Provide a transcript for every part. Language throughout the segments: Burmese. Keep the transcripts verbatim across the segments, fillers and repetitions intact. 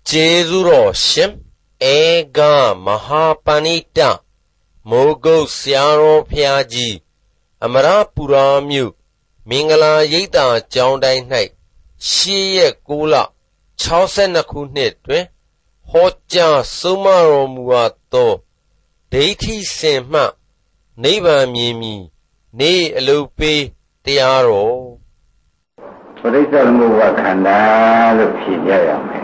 Jezuro Shim Ega Mahapanita Mogo Siaro Piaji Amara Puramyu Mingala Yita Jondai Night Shie Gula Chausenakune Hoja Sumaro Muato Deity Sema Neighbor Mimi Ne Elupe Tiaro Parisa Muva Kanda Lupijayame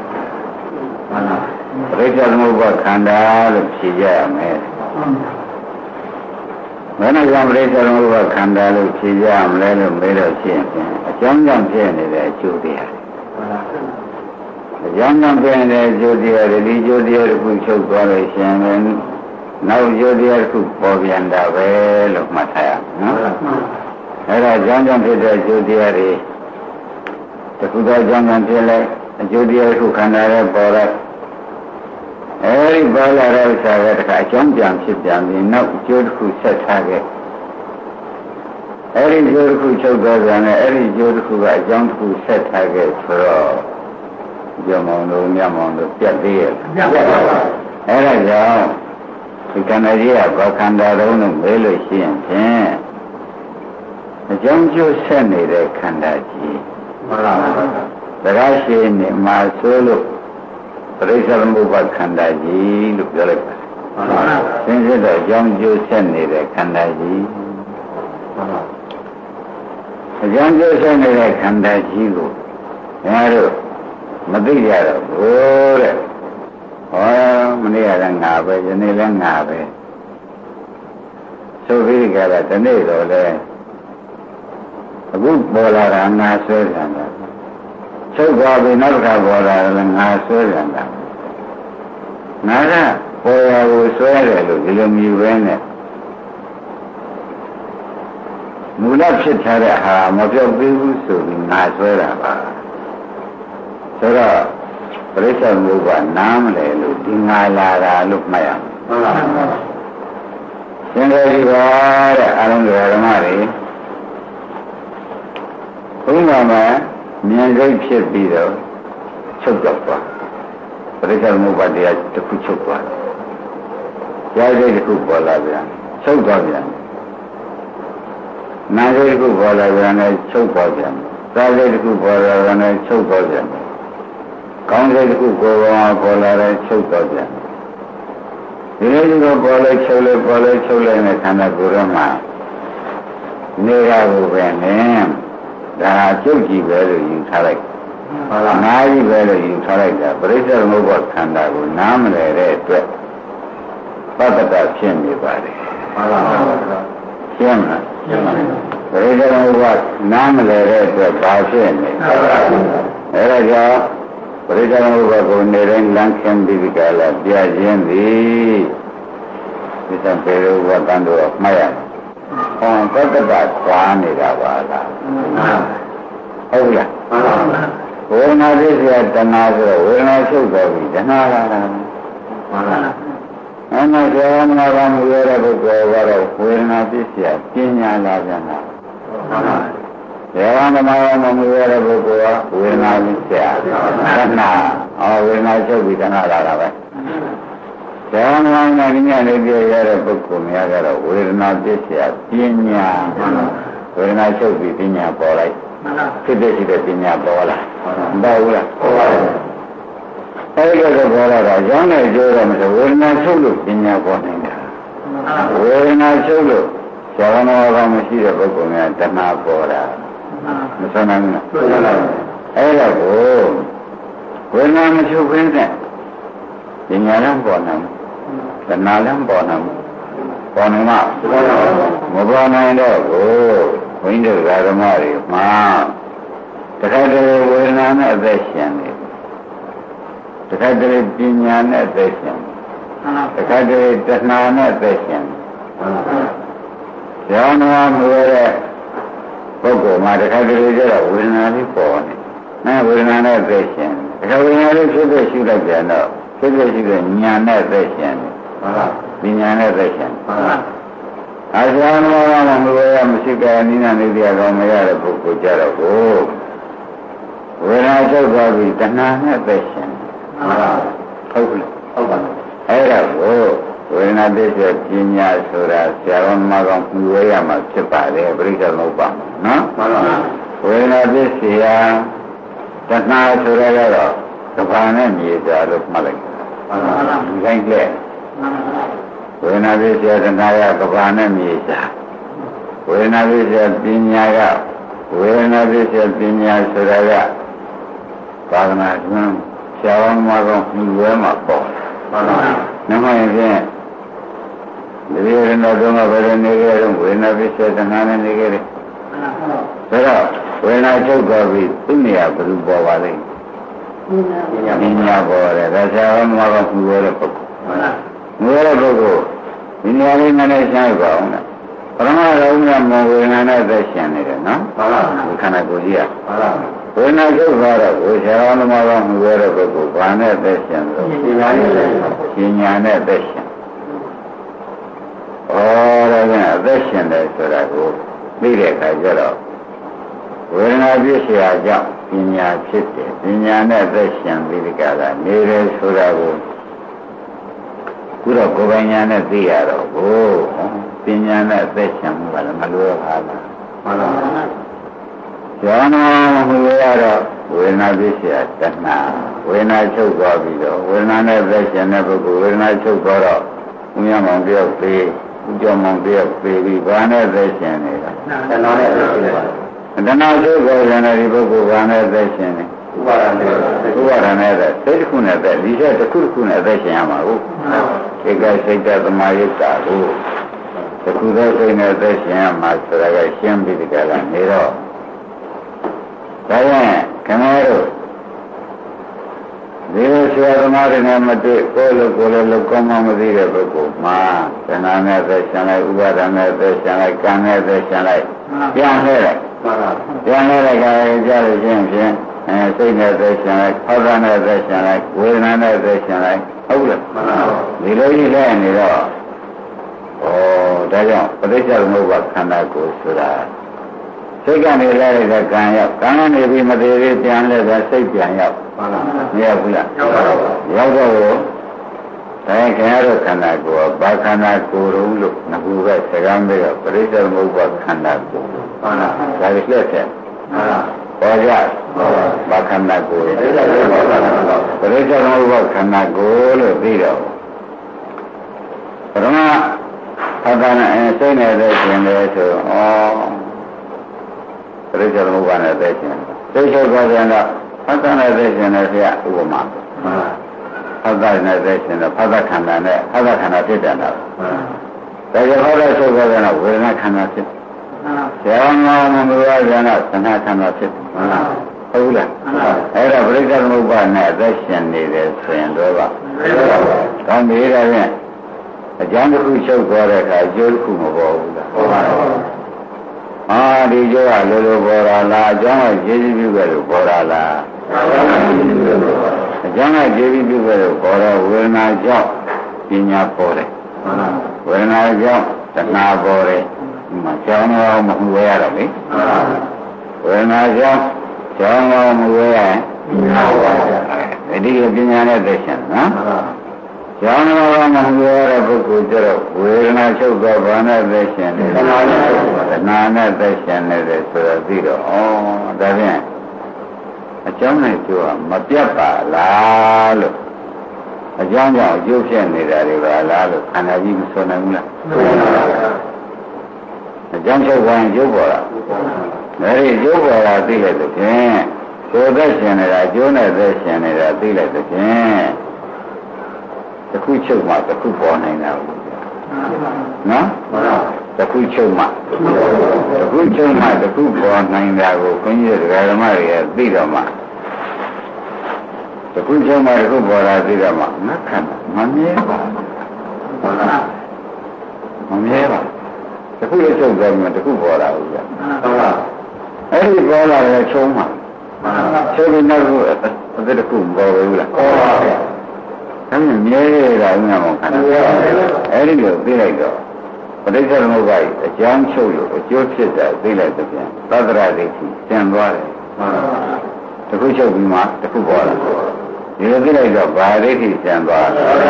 Parisa Muva Kanda Lupijayame When I am Parisa Muva Kanda Lupijayam Lelo Melo Chin, a young young pen is a Judia. A young young pen is a Judia, the Judia who showed correlation, and now Judia who Bobianda well of Mataya. Era young young pen is a Judia. The Buddha Jangan Pele, Judia who can have Bora. Every Bala Rose I jump jump ship down, no Jud who set target. Every Jud who choke and every Jud who I jump who set target for all. Yamondo, Yamondo, Piadir. Era Jam, we can idea Bakanda Rono Velo Shin. The Jamju send me the Kandaji. The Rashi Masolo Parisa Muba Kandaji look the since the young Jew sent me the Kandaji. The young Jew sent me the Kandaji. Yaro Madia, oh, oh, Maniarangabe, Janilangabe. So we got at the needle there. A good baller and I swear and that. So God will not have baller and I swear and that. Nada, boy, I will swear it, will you win it? Mulap should tell it how much of people so I swear about. So that Parisa Muba Namle, looking I lara, look my arm. Singly, I don't know. Umama, Miangai Pido, Chokapa, Parisa Mubadia to Kuchukwa. Yay Kupolavian, Chokavian. Nagay Kupolavian, Chokavian. Salad Kupolavian, Chokavian. Congress Kupova, Polar, Chokavian. The lady of Polar, Chole, Polar, Chole, and a Kanagurama. Nera Ruben. The Jogi value you select. Nagi value you select the Parisa Muba Kanda will nominate it. Papa Chin body. Chimna. Parisa Muba nominate it by Chin. Eraja Parisa Muba Gundarin Lankan Bibicala, Biajendi. This is a very good of Maya. On Papa Kwanida. Oh, yeah. When I did that, the Nazar, when I took the Nara. And I said, I'm not on the other when I did that, Kenya Lavana. They are on the Mayan on the other when I did that. Or when I took with another. The online idea book will not this year, Pina, when I should be Pina Bola, today the Pina Bola, Baula. I got a Bola, John, I do when I should look Pina Bola. When I should look, Savannah Ramasi, a book of me at Tana Bola. I go when I'm a shoe winter. In Yalam Bonham, the Nalam Bonham, Bonham, Mobana and oh, window Radamari, ma. The Cadre Winan Addition. The Cadre Binyan Addition. The Cadre Tasman Addition. The Anna Mura Bogo, my Cadre Winan born. Now Winan Addition. The Cadre should shoot like that now. This is the Nyana version. The Nyana version. As I am aware of Musica and Nina Nidia Romea Buku Jarago. When I told God we Tanana version, ဟုတ်ပြီဟုတ်ပါအဲ့ဒါကိုဝေဒနာပစ္စယပညာဆိုတာဆရာတော်မှာကမှုဝဲရမှာဖြစ်ပါတယ်ပြိဿသမုပ္ပါနော်မှန်ပါဝေဒနာပစ္စယတဏှာဆိုရတော့ကဘာနဲ့မြေကြလို့မှတ်လိုက်မှန်ပါဒီတိုင်းကဝေဒနာပစ္စယတဏှာကကဘာနဲ့မြေကြဝေဒနာပစ္စယပညာကဝေဒနာပစ္စယပညာဆိုတာကသာသနာ့တွင်ဆရာတော်မှာကမှုဝဲမှာပေါ့မှန်ပါနမယဖြင့်ဒီရဏတော်ကဘယ်လိုနေကြတော့ဝေဒနာပစ္စယတဏှာနဲ့နေကြတယ်ဆိုတော့ဝေဒနာချုပ်သွားပြီသူ့နေရာဘယ်လိုပေါ်ပါလိမ့်ပညာပေါ်တယ်ဒါဆရာတော်မှာကမှုဝဲတဲ့ပုဂ္ဂိုလ်မှုဝဲတဲ့ပုဂ္ဂိုလ်ဒီနေရာလေးနည်းနည်းရှင်းပါအောင်လားပရမတော်မြတ်မောဝေဒနာနဲ့သက်ရှင်နေတယ်နော်မှန်ပါဘူးခန္ဓာကိုယ်ကြီးကမှန်ပါဝေဒနာချုပ်သွားတော့ကိုဆရာတော်မှာကမှုဝဲတဲ့ပုဂ္ဂိုလ်ဘာနဲ့သက်ရှင်လို့ပညာနဲ့ပညာနဲ့သက်ရှင်ဩဒါကအသက်ရှင်တယ်ဆိုတာကိုသိတဲ့အခါကျတော့ဝေဒနာပြည့်စရာကြောင့်ပညာဖြစ်တယ်ပညာနဲ့သက်ရှင်ပြီးဒီကလာနေတယ်ဆိုတာကိုခုတော့ကိုယ်ပိုင်ညာနဲ့သိရတော့ကိုပညာနဲ့သက်ရှင်မှုကလည်းမလွယ်ပါဘူးမှန်ပါပါဇာနာဟူရတော့ဝေဒနာပြည့်စရာတဏှာဝေဒနာချုပ်သွားပြီးတော့ဝေဒနာနဲ့သက်ရှင်တဲ့ပုဂ္ဂိုလ်ဝေဒနာချုပ်သွားတော့ဘုရားမောင်တယောက်သေးဥကြမောင်တယောက်သေးပြီးဘာနဲ့သက်ရှင်နေတာတဏှာနဲ့သက်ရှင်နေတာတဏှာချုပ်သွားတဲ့ဒီပုဂ္ဂိုလ်ဘာနဲ့သက်ရှင်နေဥပါဒณะဥပါဒณะတဲ့စိတ်တစ်ခုနဲ့သက်ဒီချက်တစ်ခုတစ်ခုနဲ့သက်ရှင်ရမှာဟုတ်ဧကစိတ်တသမယုတ်တာကိုတစ်ခုသောစိတ်နဲ့သက်ရှင်ရမှာဆိုတာကရှင်းပြီးဒီကလာနေတော့ဒါရင်ခင်ဗျားတို့ဒီလိုဆရာသမားတွေနဲ့မတွေ့ကိုယ်လိုကိုယ်လိုလောက်ကောင်းမှမသိတဲ့ပုဂ္ဂိုလ်မှာတဏှာနဲ့သက်ရှင်လိုက်ဥပါဒณะသက်ရှင်လိုက်ကံနဲ့သက်ရှင်လိုက်ပြန်လှည့်လိုက်ပြန်လှည့်လိုက်ကကြားလို့ချင်းဖြင့်အဲစိတ်နဲ့သက်ရှင်လိုက်ဖောက်တာနဲ့သက်ရှင်လိုက်ဝေဒနာနဲ့သက်ရှင်လိုက်ဟုတ်လားမှန်ပါဘူးဒီလိုကြီးလဲနေတော့ဩဒါကြောင့်ပဋိစ္စသမုပ္ပါခန္ဓာကိုယ်ဆိုတာစိတ်ကနေလဲတဲ့ကံရောက်ကံကနေပြီးမသေးသေးပြန်လဲတဲ့စိတ်ပြန်ရောက်မှန်ပါဘူးမရောက်ဘူးလားရောက်ပါဘူးရောက်တော့ဒါခင်ဗျားတို့ခန္ဓာကိုယ်ဘာခန္ဓာကိုယ်လို့လို့ငကူပဲစကားမေးတော့ပဋိစ္စသမုပ္ပါခန္ဓာကိုယ်မှန်ပါဒါကြီးလက်ဆက်မှန်ပါပေါ်ကြဘာခန္ဓာကိုယ်ပရိစ္ဆေသမုပ္ပါခန္ဓာကိုယ်လို့ပြီးတော့ပရမသတ္တနာအဲစိတ်နဲ့သက်ရှင်တယ်ဆိုဩပရိစ္ဆေသမုပ္ပါနဲ့သက်ရှင်စိတ်ချုပ်သွားပြန်တော့သတ္တနဲ့သက်ရှင်တယ်ဆရာဥပမာသတ္တနဲ့သက်ရှင်တော့ဖသခန္ဓာနဲ့ဖသခန္ဓာဖြစ်တယ်တော့ဒါကြောင့်ဖသချုပ်သွားပြန်တော့ဝေဒနာခန္ဓာဖြစ်ဆရာမောင်မူရဇာနာသနာခန္ဓာဖြစ်ဟုတ်လားဟုတ်လားအဲ့ဒါပရိစ္ဆေသမုပ္ပါနဲ့သက်ရှင်နေတယ်ဆိုရင်တော့ပါကောင်းပြီဒါဖြင့်အကြောင်းတစ်ခုချုပ်သွားတဲ့အခါအကျိုးတစ်ခုမပေါ်ဘူးလားပေါ်ပါဘူးအာဒီကျိုးကလိုလိုပေါ်တာလားအကြောင်းကကျေးဇူးပြုခဲ့လို့ပေါ်တာလားအကြောင်းကကျေးဇူးပြုခဲ့လို့ပေါ်တော့ဝေဒနာကြောင့်ပညာပေါ်တယ်ဝေဒနာကြောင့်တဏှာပေါ်တယ်မကြောင်းတော့မဟုတ်ရတော့လေဝေဒနာကြောင့်ကြောင်းတော့မဟုတ်ရရင်ဒီကပညာနဲ့သက်ရှင်နော်ကြောင်းတော့မဟုတ်ရတဲ့ပုဂ္ဂိုလ်ကျတော့ဝေဒနာချုပ်တော့ဘာနဲ့သက်ရှင်လဲတဏှာနဲ့သက်ရှင်နေတယ်ဆိုတော့ပြီးတော့ဩဒါဖြင့်အကြောင်းနဲ့ကျိုးကမပြတ်ပါလားလို့အကြောင်းကြောင့်အကျိုးဖြစ်နေတာတွေပါလားလို့ခန္ဓာကြီးမဆိုနိုင်ဘူးလားအကြောင်းချုပ်သွားရင်ကျိုးပေါ်တာဒါရီကျိုးပေါ်တာသိလိုက်တဲ့ဖြင့်ကိုယ်သက်ရှင်နေတာကျိုးနဲ့သက်ရှင်နေတာသိလိုက်တဲ့ဖြင့်တစ်ခုချုပ်မှတစ်ခုပေါ်နိုင်တာဘူးနော်တစ်ခုချုပ်မှတစ်ခုချုပ်မှတစ်ခုပေါ်နိုင်တာကိုခွန်ကြီးဓမ္မတွေကသိတော့မှတစ်ခုချုပ်မှတစ်ခုပေါ်တာသိတော့မှငါခန္ဓာမမြဲပါဟုတ်လားမမြဲပါတစ်ခုလည်းချုပ်သွားမှတစ်ခုပေါ်တာဟုတ်ကဲ့ဟုတ်လားအဲ့ဒီပေါ်လာတဲ့ချုံးမှချုပ်ပြီးနောက်ခုအသက်တစ်ခုပေါ်ဘူးလားပေါ်ပါဗျာအဲ့ဒီမြဲတာဥညာမောခန္ဓာအဲ့ဒီလိုသိလိုက်တော့ပဋိစ္စသမုပ္ပါဒ်အကြောင်းချုပ်လို့အကျိုးဖြစ်တာသိလိုက်တဲ့ပြန်သတ္တရဒိဋ္ဌိကျန်သွားတယ်တစ်ခုချုပ်ပြီးမှတစ်ခုပေါ်လာဒီလိုပြလိုက်တော့ဘာဒိဋ္ဌိဆံသွား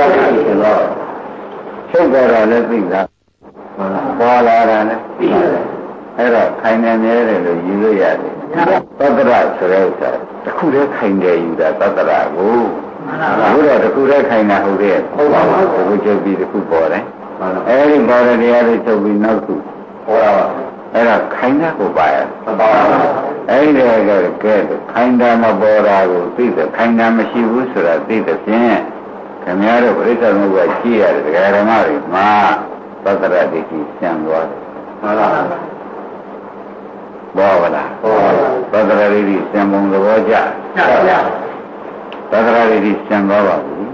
ချုပ်သွားတာလည်းသိတာပေါ်လာတာလည်းသိတယ်အဲ့တော့ခိုင်နေမြဲတယ်လို့ယူလို့ရတယ်သတ္တရဆိုတဲ့ဥစ္စာတစ်ခုတည်းခိုင်တယ်ယူတာသတ္တရကိုဘုရားတစ်ခုတည်းခိုင်တာဟုတ်ရဲ့ဟုတ်ပါဘူးဒီချုပ်ပြီးတစ်ခုပေါ်တယ်အဲ့ဒီပေါ်တဲ့တရားတွေချုပ်ပြီးနောက်ခုပေါ်တာပါအဲ့ဒါခိုင်တာကိုပါရမပါဘူးအဲ့ဒီကဲကဲခိုင်တာမပေါ်တာကိုသိတယ်ခိုင်တာမရှိဘူးဆိုတာသိတဲ့ဖြင့်ခင်ဗျားတို့ပြိဿသမုပ္ပါကြည့်ရတယ်ဒကာဓမ္မတွေမှာသတ္တရဒိဋ္ဌိဆံသွားတယ်ဟုတ်လားဘောဗလားဘောသတ္တရဒိဋ္ဌိဆံပုံသဘောကျကျပါဗျာသတ္တရဒိဋ္ဌိဆံသွားပါဘူး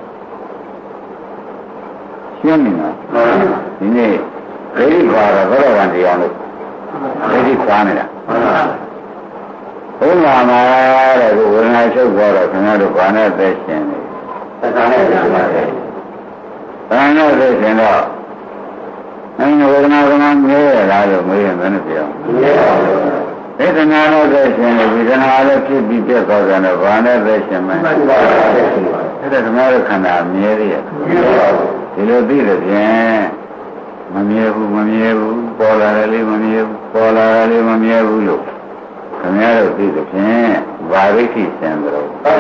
ရှင်းပြီနော်ဒီနေ့ဒိဋ္ဌိခွာတော့ဘောရဝံတရားလို့ဒိဋ္ဌိခွာနေတာဘုရားမှာတဲ့ကိုဝေဒနာချုပ်သွားတော့ခင်ဗျားတို့ဘာနဲ့သက်ရှင်နေသက္ကာနဲ့သက်ရှင်ပါတယ်ဘာနဲ့သက်ရှင်တော့အဲ့ဝေဒနာကမှမြဲရလားလို့မေးရင်ဘယ်နဲ့ပြောမြဲပါဘူးဝေဒနာနဲ့သက်ရှင်နေဝေဒနာလည်းဖြစ်ပြီးပြတ်သွားတယ်တော့ဘာနဲ့သက်ရှင်မလဲအဲ့ဒါဓမ္မရခန္ဓာမြဲသေးရဲ့ဒီလိုသိတဲ့ဖြင့်မမြဲဘူးမမြဲဘူးပေါ်လာတယ်လေမမြဲဘူးပေါ်လာတယ်လေမမြဲဘူးလို့ခင်ဗျားတို့သိတဲ့ဖြင့်ဗာရိခိစံတော်ပေါ်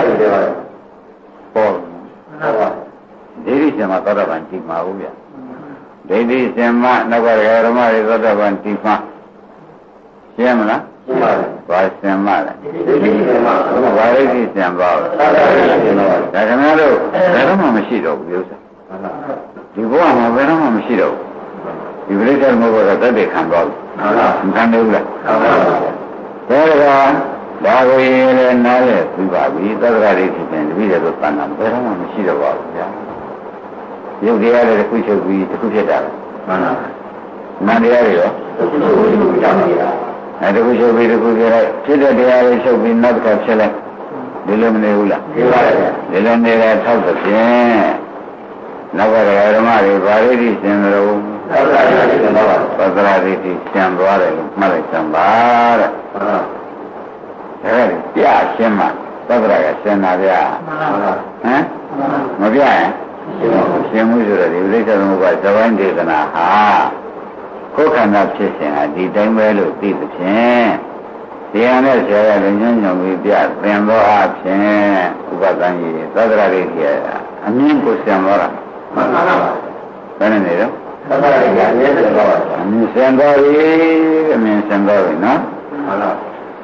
ဒိဋ္ဌိစံမှာသောတာပန်ကြည့်မှာဘူးဗျဒိဋ္ဌိစံမှာနောက်ကရဓမ္မတွေသောတာပန်ကြည့်မှာရှင်းမလားရှင်းပါပြီဘာစံမှာလဲဒိဋ္ဌိစံမှာဗာရိခိစံပါဘူးဒါခင်ဗျားတို့ဘယ်တော့မှမရှိတော့ဘူးဥစ္စာဒီဘဝမှာဘယ်တော့မှမရှိတော့ဘူးဒီပြိဿမောကတတ်တဲ့ခံသွားပြီမခံနေဘူးလားဒါကဒါကိုရင်လည်းနားရပြီးပါပြီသတ္တရာဒိဋ္ဌိဖြင့်တပည့်တော်တို့ပန်းတာဘယ်တော့မှမရှိတော့ပါဘူးဗျာရုပ်တရားတွေတစ်ခုချုပ်ပြီးတစ်ခုဖြစ်တာမှန်ပါနာမ်တရားတွေရောတစ်ခုချုပ်ပြီးတစ်ခုကြောက်နေတာအဲတစ်ခုချုပ်ပြီးတစ်ခုဖြစ်လိုက်ဖြစ်တဲ့တရားတွေချုပ်ပြီးနောက်တစ်ခါဖြစ်လိုက်ဒီလိုမနေဘူးလားနေပါရဲ့ဒီလိုနေတဲ့ထောက်တဲ့ဖြင့်နောက်ကဓမ္မတွေဗာရိတိရှင်တော်သတ္တရာဒိဋ္ဌိရှင်တော်သတ္တရာဒိဋ္ဌိရှင်းသွားတယ်လို့မှတ်လိုက်စမ်းပါတဲ့ဟုတ်ပါအဲဒီပြရှင်းမှသတ္တရာကရှင်းတာဗျာဟမ်မပြရင်ရှင်းမှုဆိုတော့ဒီဥဒိစ္စသမုပ္ပါသပိုင်းဒေသနာဟာကိုယ်ခန္ဓာဖြစ်စဉ်ဟာဒီတိုင်းပဲလို့သိသဖြင့်တရားနဲ့ဆရာကလည်းညွှန်ညွှန်ပြီးပြသင်သောအဖြစ်ဥပဒံကြီးသတ္တရာဒိဋ္ဌိအမြင်ကိုရှင်းသွားတာမှန်ပါပါဘယ်နဲ့နေတော့သတ္တရာဒိဋ္ဌိအမြင်ရှင်းသွားပါအမြင်ရှင်းသွားပြီအမြင်ရှင်းသွားပြီနော်မှန်ပါ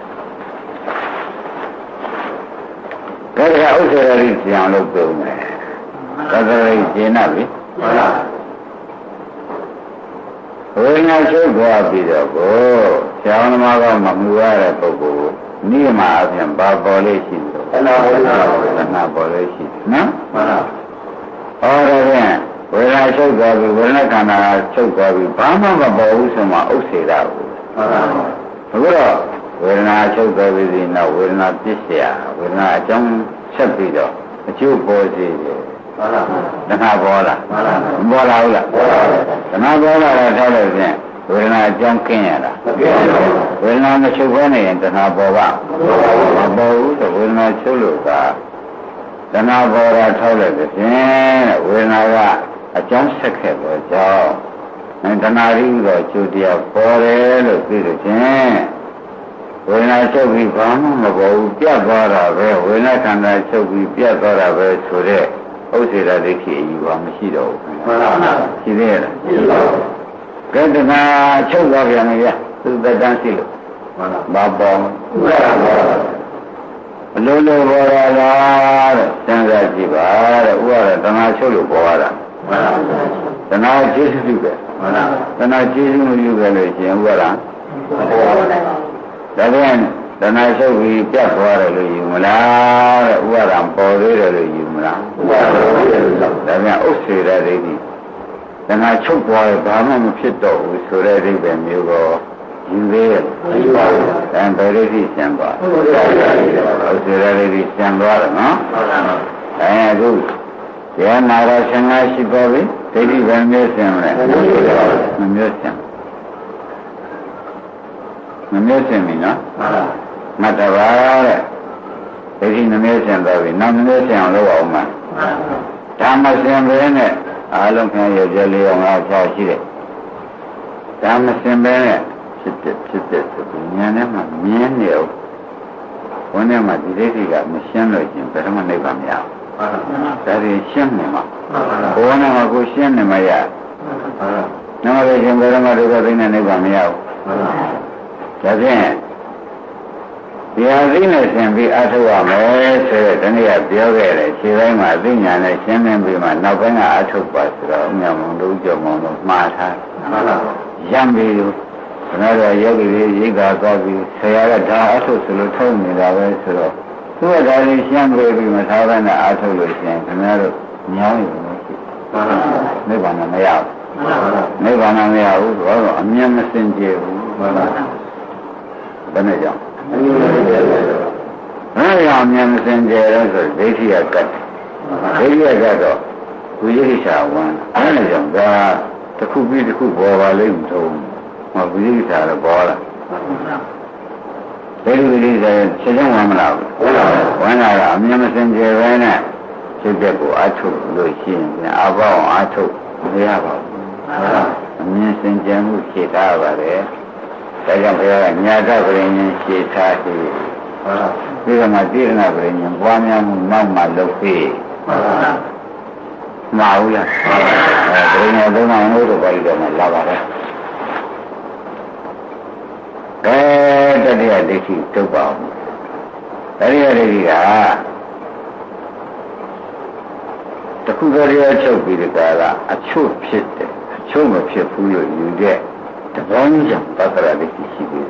ဒါကဥစ္စာရိကျန်လို့ပြောမယ်သတ္တရိကျင်နာပြီမှန်ပါဝိညာဉ်ချုပ်သွားပြီးတော့ကိုဆရာသမားကမမှုရတဲ့ပုဂ္ဂိုလ်နိမအပြင်ဘာပေါ်လေးရှိတယ်သနာပေါ်လေးသနာပေါ်လေးရှိတယ်နော်မှန်ပါဟောတယ်ဖြင့်ဝိညာဉ်ချုပ်သွားပြီးဝိညာဉ်ခန္ဓာချုပ်သွားပြီးဘာမှမပေါ်ဘူးဆိုမှဥစ္စေတာကိုမှန်ပါအခုတော့ဝေဒနာချုပ်သွားပြီးဒီနောက်ဝေဒနာပြစ်เสียဝေဒနာအကြောင်းဆက်ပြီးတော့အကျိုးပေါ်စေတယ်မှန်ပါတဏှာပေါ်လာမှန်ပါပေါ်လာဟုတ်လားပေါ်လာတဏှာပေါ်လာတော့ထားလို့ဖြင့်ဝေဒနာအကြောင်းကင်းရတာမကင်းပါဘူးဝေဒနာမချုပ်ဘဲနေရင်တဏှာပေါ်ပါမပေါ်ဘူးဆိုဝေဒနာချုပ်လို့ကတဏှာပေါ်တာထောက်လိုက်တဲ့ဖြင့်ဝေဒနာကအကြောင်းဆက်ခဲ့တော့ကြောင့်တဏှာရင်းတော့ကျိုးတရားပေါ်တယ်လို့သိလို့ချင်းဝေဒနာချုပ်ပြီးဘာမှမပေါ်ဘူးပြတ်သွားတာပဲဝေဒနာခန္ဓာချုပ်ပြီးပြတ်သွားတာပဲဆိုတဲ့ဥစ္စေတဒိဋ္ဌိအယူပါမရှိတော့ဘူးမှန်ပါပါရှိသေးရဲ့လားရှိပါဘူးကဲတဏှာချုပ်သွားပြန်ပြီသူတတန်းရှိလို့မှန်ပါဘာပေါ်ဥပါဒ်ပေါ်အလိုလိုပေါ်လာလားတဲ့စဉ်းစားကြည့်ပါတဲ့ဥပါဒ်တဏှာချုပ်လို့ပေါ်လာတာမှန်ပါတဏှာကျေးဇူးပြုပဲမှန်ပါတဏှာကျေးဇူးမပြုပဲလို့ရှင်ဥပါဒ်ဒါပြန်တဏှာချုပ်ပြီးပြတ်သွားတယ်လို့ယူမလားတဲ့ဥပါဒံပေါ်သေးတယ်လို့ယူမလားဥပါဒံပေါ်သေးတယ်လို့ဒါပြန်ဥစ္စေတဒိဋ္ဌိတဏှာချုပ်သွားရင်ဘာမှမဖြစ်တော့ဘူးဆိုတဲ့အိဗယ်မျိုးကိုယူသေးရဲ့ယူပါဘူးအဲဘယ်ဒိဋ္ဌိရှင်းသွားဥစ္စေတဒိဋ္ဌိရှင်းသွားတယ်နော်အဲအခုတရားနာရဆင်္ဃရှိပါပြီဒိဋ္ဌိဘယ်မျိုးရှင်းမလဲမမျိုးရှင်းမမျိုးရှင်းပြီနော်မှန်ပါမှတ်တပါတဲ့ဒိဋ္ဌိနှမျိုးစင်သွားပြီနောက်နှမျိုးစင်အောင်လုပ်အောင်မှာဓမ္မစင်ပဲနဲ့အားလုံးခင်ရကြလေးအောင်ငါဖြာရှိတယ်ဓမ္မစင်ပဲနဲ့ဖြစ်တဲ့ဖြစ်တဲ့ဆိုပြီးဉာဏ်နဲ့မှမြင်နေအောင်ဘုန်းနဲ့မှဒီဒိဋ္ဌိကမရှင်းလို့ရှင်ဘယ်မှနိဗ္ဗာန်မရဘူးဒါတွေရှင်းနေမှာဘုန်းနဲ့မှကိုရှင်းနေမှာရနောက်လည်းရှင်ဘယ်မှဒုက္ခသိနေနိဗ္ဗာန်မရဘူးဒါဖြင့်ဒီအသိနဲ့ရှင်းပြီးအထုရမယ်ဆိုတဲ့ဒီနေ့ကပြောခဲ့တယ်ခြေပိုင်းမှာအသိဉာဏ်နဲ့ရှင်းနေပြီးမှနောက်ပိုင်းကအထုပါဆိုတော့အမြတ်မုံတို့ကြောင့်မုံတို့မှားထားရမ်းပြီးခဏတော့ယောဂီတွေရိတ်တာသွားပြီးဆရာကဒါအထုဆိုလို့ထုံးနေတာပဲဆိုတော့သူကဒါလေးရှင်းပြီးပြီးမှသာသနာအထုလို့ရှင်ခင်ဗျားတို့ညောင်းရုံနဲ့ရှိနိဗ္ဗာန်မရဘူးနိဗ္ဗာန်မရဘူးဆိုတော့အမြတ်မစင်ကြဘူးဘယ်နဲ့ကြောင့်အဲ့ဒါအမြင်မစင်ကြဲလို့ဆိုဒိဋ္ဌိကကတ်ဒိဋ္ဌိကကတော့ဝိရိယရှာဝန်အဲ့ဒါကြောင့်ဒါတစ်ခုပြီးတစ်ခုပေါ်ပါလိမ့်မလို့ဟောဝိရိယရှာတော့ပေါ်လာဒိဋ္ဌိဝိရိယချက်ချင်းဝင်မလာဘူးဝင်လာတော့အမြင်မစင်ကြဲပဲနဲ့စိတ်သက်ကိုအထုတ်လို့ရှိရင်အပေါင်းအထုတ်မရပါဘူးအမြင်စင်ကြဲမှုဖြေထားပါတယ်ဒါကြောင့်ဘုရားကညာတပရိညာရှေ့ထားပြီးဒီကမှာတိရဏပရိညာပွားများမှုနောက်မှလုပ်ပြီးမှာဘူးလားအဲပရိညာသုံးပါးလို့တော့ပါဠိတော်မှာလာပါတယ်အဲတတိယဒိဋ္ဌိတုတ်ပါဘူးတတိယဒိဋ္ဌိကတခုတည်းရချုပ်ပြီးတဲ့ကာလအချို့ဖြစ်တယ်အချို့မဖြစ်ဘူးလို့ယူတဲ့တပေါင်းကြောင့်သတ္တရဒိဋ္ဌိရှိပြီ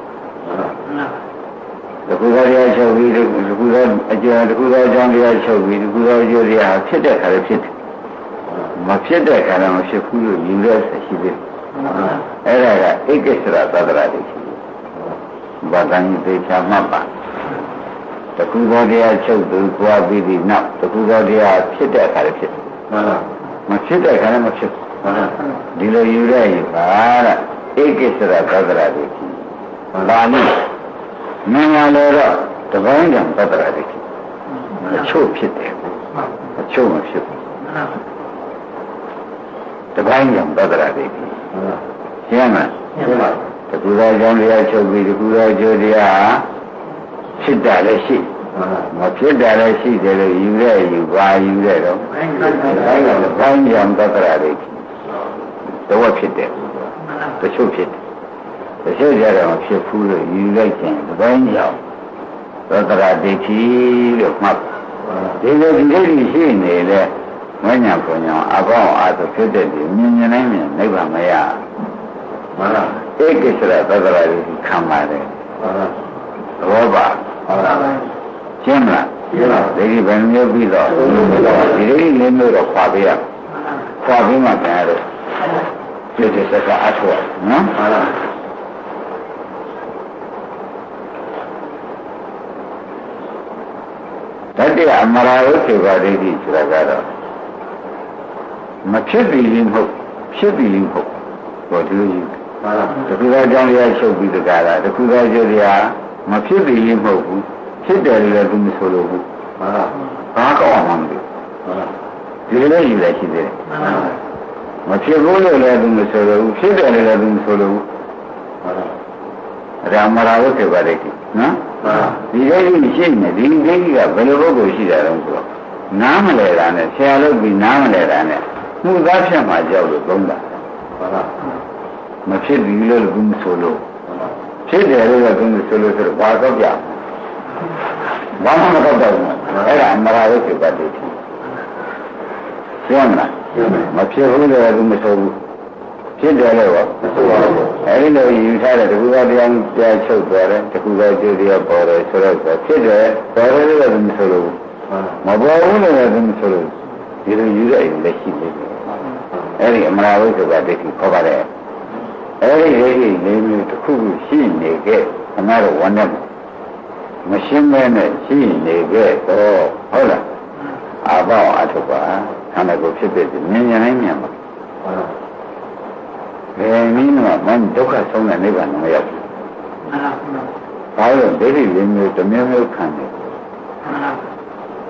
တခုသောတရားချုပ်ပြီးတခုသောအကျိုးတခုသောအကြောင်းတရားချုပ်ပြီးတခုသောအကျိုးတရားဖြစ်တဲ့ခါလည်းဖြစ်တယ်မဖြစ်တဲ့ခါလည်းမဖြစ်ဘူးလို့ယူရဆက်ရှိပြီအဲ့ဒါကဧကိစ္စရသတ္တရဒိဋ္ဌိဘာသာရေးသိချာမှတ်ပါတခုသောတရားချုပ်သူကြွားပြီးဒီနောက်တခုသောတရားဖြစ်တဲ့ခါလည်းဖြစ်တယ်မဖြစ်တဲ့ခါလည်းမဖြစ်ဒီလိုယူရရင်ပါလားဧကိစ္စရသတ္တရဒိဋ္ဌိဘာလို့မင်္ဂလာတော့တပိုင်းကြောင့်သတ္တရဒိဋ္ဌိအချို့ဖြစ်တယ်အချို့မဖြစ်ဘူးတပိုင်းကြောင့်သတ္တရဒိဋ္ဌိရှင်းမလားရှင်းပါတကူသောကြောင့်တရားချုပ်ပြီးတကူသောကျိုးတရားဖြစ်တာလည်းရှိမဖြစ်တာလည်းရှိတယ်လို့ယူရယူပါယူရတော့ဘိုင်းကြောင့်သတ္တရဒိဋ္ဌိတော့ဖြစ်တယ်တချို့ဖြစ်တယ်တချို့ကြတော့ဖြစ်ဘူးလို့ယူလိုက်ခြင်းဒီပိုင်းကြောင့်သတ္တရဒိဋ္ဌိလို့မှတ်ဒီလိုဒီလိုရှိနေလေမညာပုံညာအပေါင်းအားဆိုဖြစ်တဲ့ဒီမြင်မြင်နိုင်မြင်နိဗ္ဗာန်မရမှန်လားဧကိစ္စရသတ္တရဒိဋ္ဌိခံပါတယ်မှန်လားဘောပါမှန်လားရှင်းမလားရှင်းပါဒီဒီဘယ်မျိုးပြီးတော့ဒီဒီလေးမျိုးတော့ခွာပေးရခွာပြီးမှပြန်ရတော့ဒီဒီစကားအထောက်နော်မှန်လားတတိယအမရာဝိသေဘာဒိဋ္ဌိဆိုတာကတော့မဖြစ်ပြီးရင်မဟုတ်ဖြစ်ပြီးရင်မဟုတ်ဘောဒီလိုကြီးတခုသောကြောင့်တရားချုပ်ပြီးတကားလားတခုသောကျိုးတရားမဖြစ်ပြီးရင်မဟုတ်ဘူးဖြစ်တယ်လည်းသူမဆိုလို့ဘူးဘာကောင်းမှမသိဒီလိုယူလိုက်ရှိသေးတယ်မဖြစ်ဘူးလို့လည်းသူမဆိုလို့ဘူးဖြစ်တယ်လည်းသူမဆိုလို့ဘူးဒါအမရာဝိသေဘာဒိဋ္ဌိနော်ဒီဒိဋ္ဌိရှိနေဒီဒိဋ္ဌိကဘယ်လိုပုဂ္ဂိုလ်ရှိတာလဲဆိုတော့နားမလဲတာနဲ့ဆရာလုပ်ပြီးနားမလဲတာနဲ့မှုသားဖြတ်မှကြောက်လို့သုံးတာမဖြစ်ဘူးလို့ဘုမဆိုလို့ဖြစ်တယ်လို့ဘုမဆိုလို့ဆိုတော့ဘာတော့ပြဘာမှမတော့တော့ဘူးအဲ့ဒါအမရာဝိသေဘာဒိဋ္ဌိရှင်းမလားမဖြစ်ဘူးလို့ဘုမဆိုဘူးဖြစ်တယ်လို့ပါအဲဒီလိုယူထားတဲ့တခုသောတရားတရားချုပ်သွားတယ်တခုသောကျိုးတရားပေါ်တယ်ဆိုတော့ဖြစ်တယ်ပေါ်တယ်လို့လည်းမဆိုလို့မပေါ်ဘူးလို့လည်းမဆိုလို့ဒီလိုယူရရင်လက်ရှိနေတယ်အဲဒီအမရာဝိသေဘာဒိဋ္ဌိခေါ်ပါတယ်အဲဒီဒိဋ္ဌိလေးမျိုးတစ်ခုခုရှိနေခဲ့ခဏတော့ဝမ်းနဲ့မရှင်းမဲနဲ့ရှိနေခဲ့တော့ဟုတ်လားအပေါင်းအထုပ်ပါခန္ဓာကိုယ်ဖြစ်ဖြစ်မြင်ရင်လည်းမြင်ပါဘယ်နည်းနဲ့မှဒုက္ခဆုံးတဲ့နိဗ္ဗာန်မရောက်ဘူး။ဘာလို့ဒိဋ္ဌိလေးမျိုးတစ်မျိုးမျိုးခံနေ။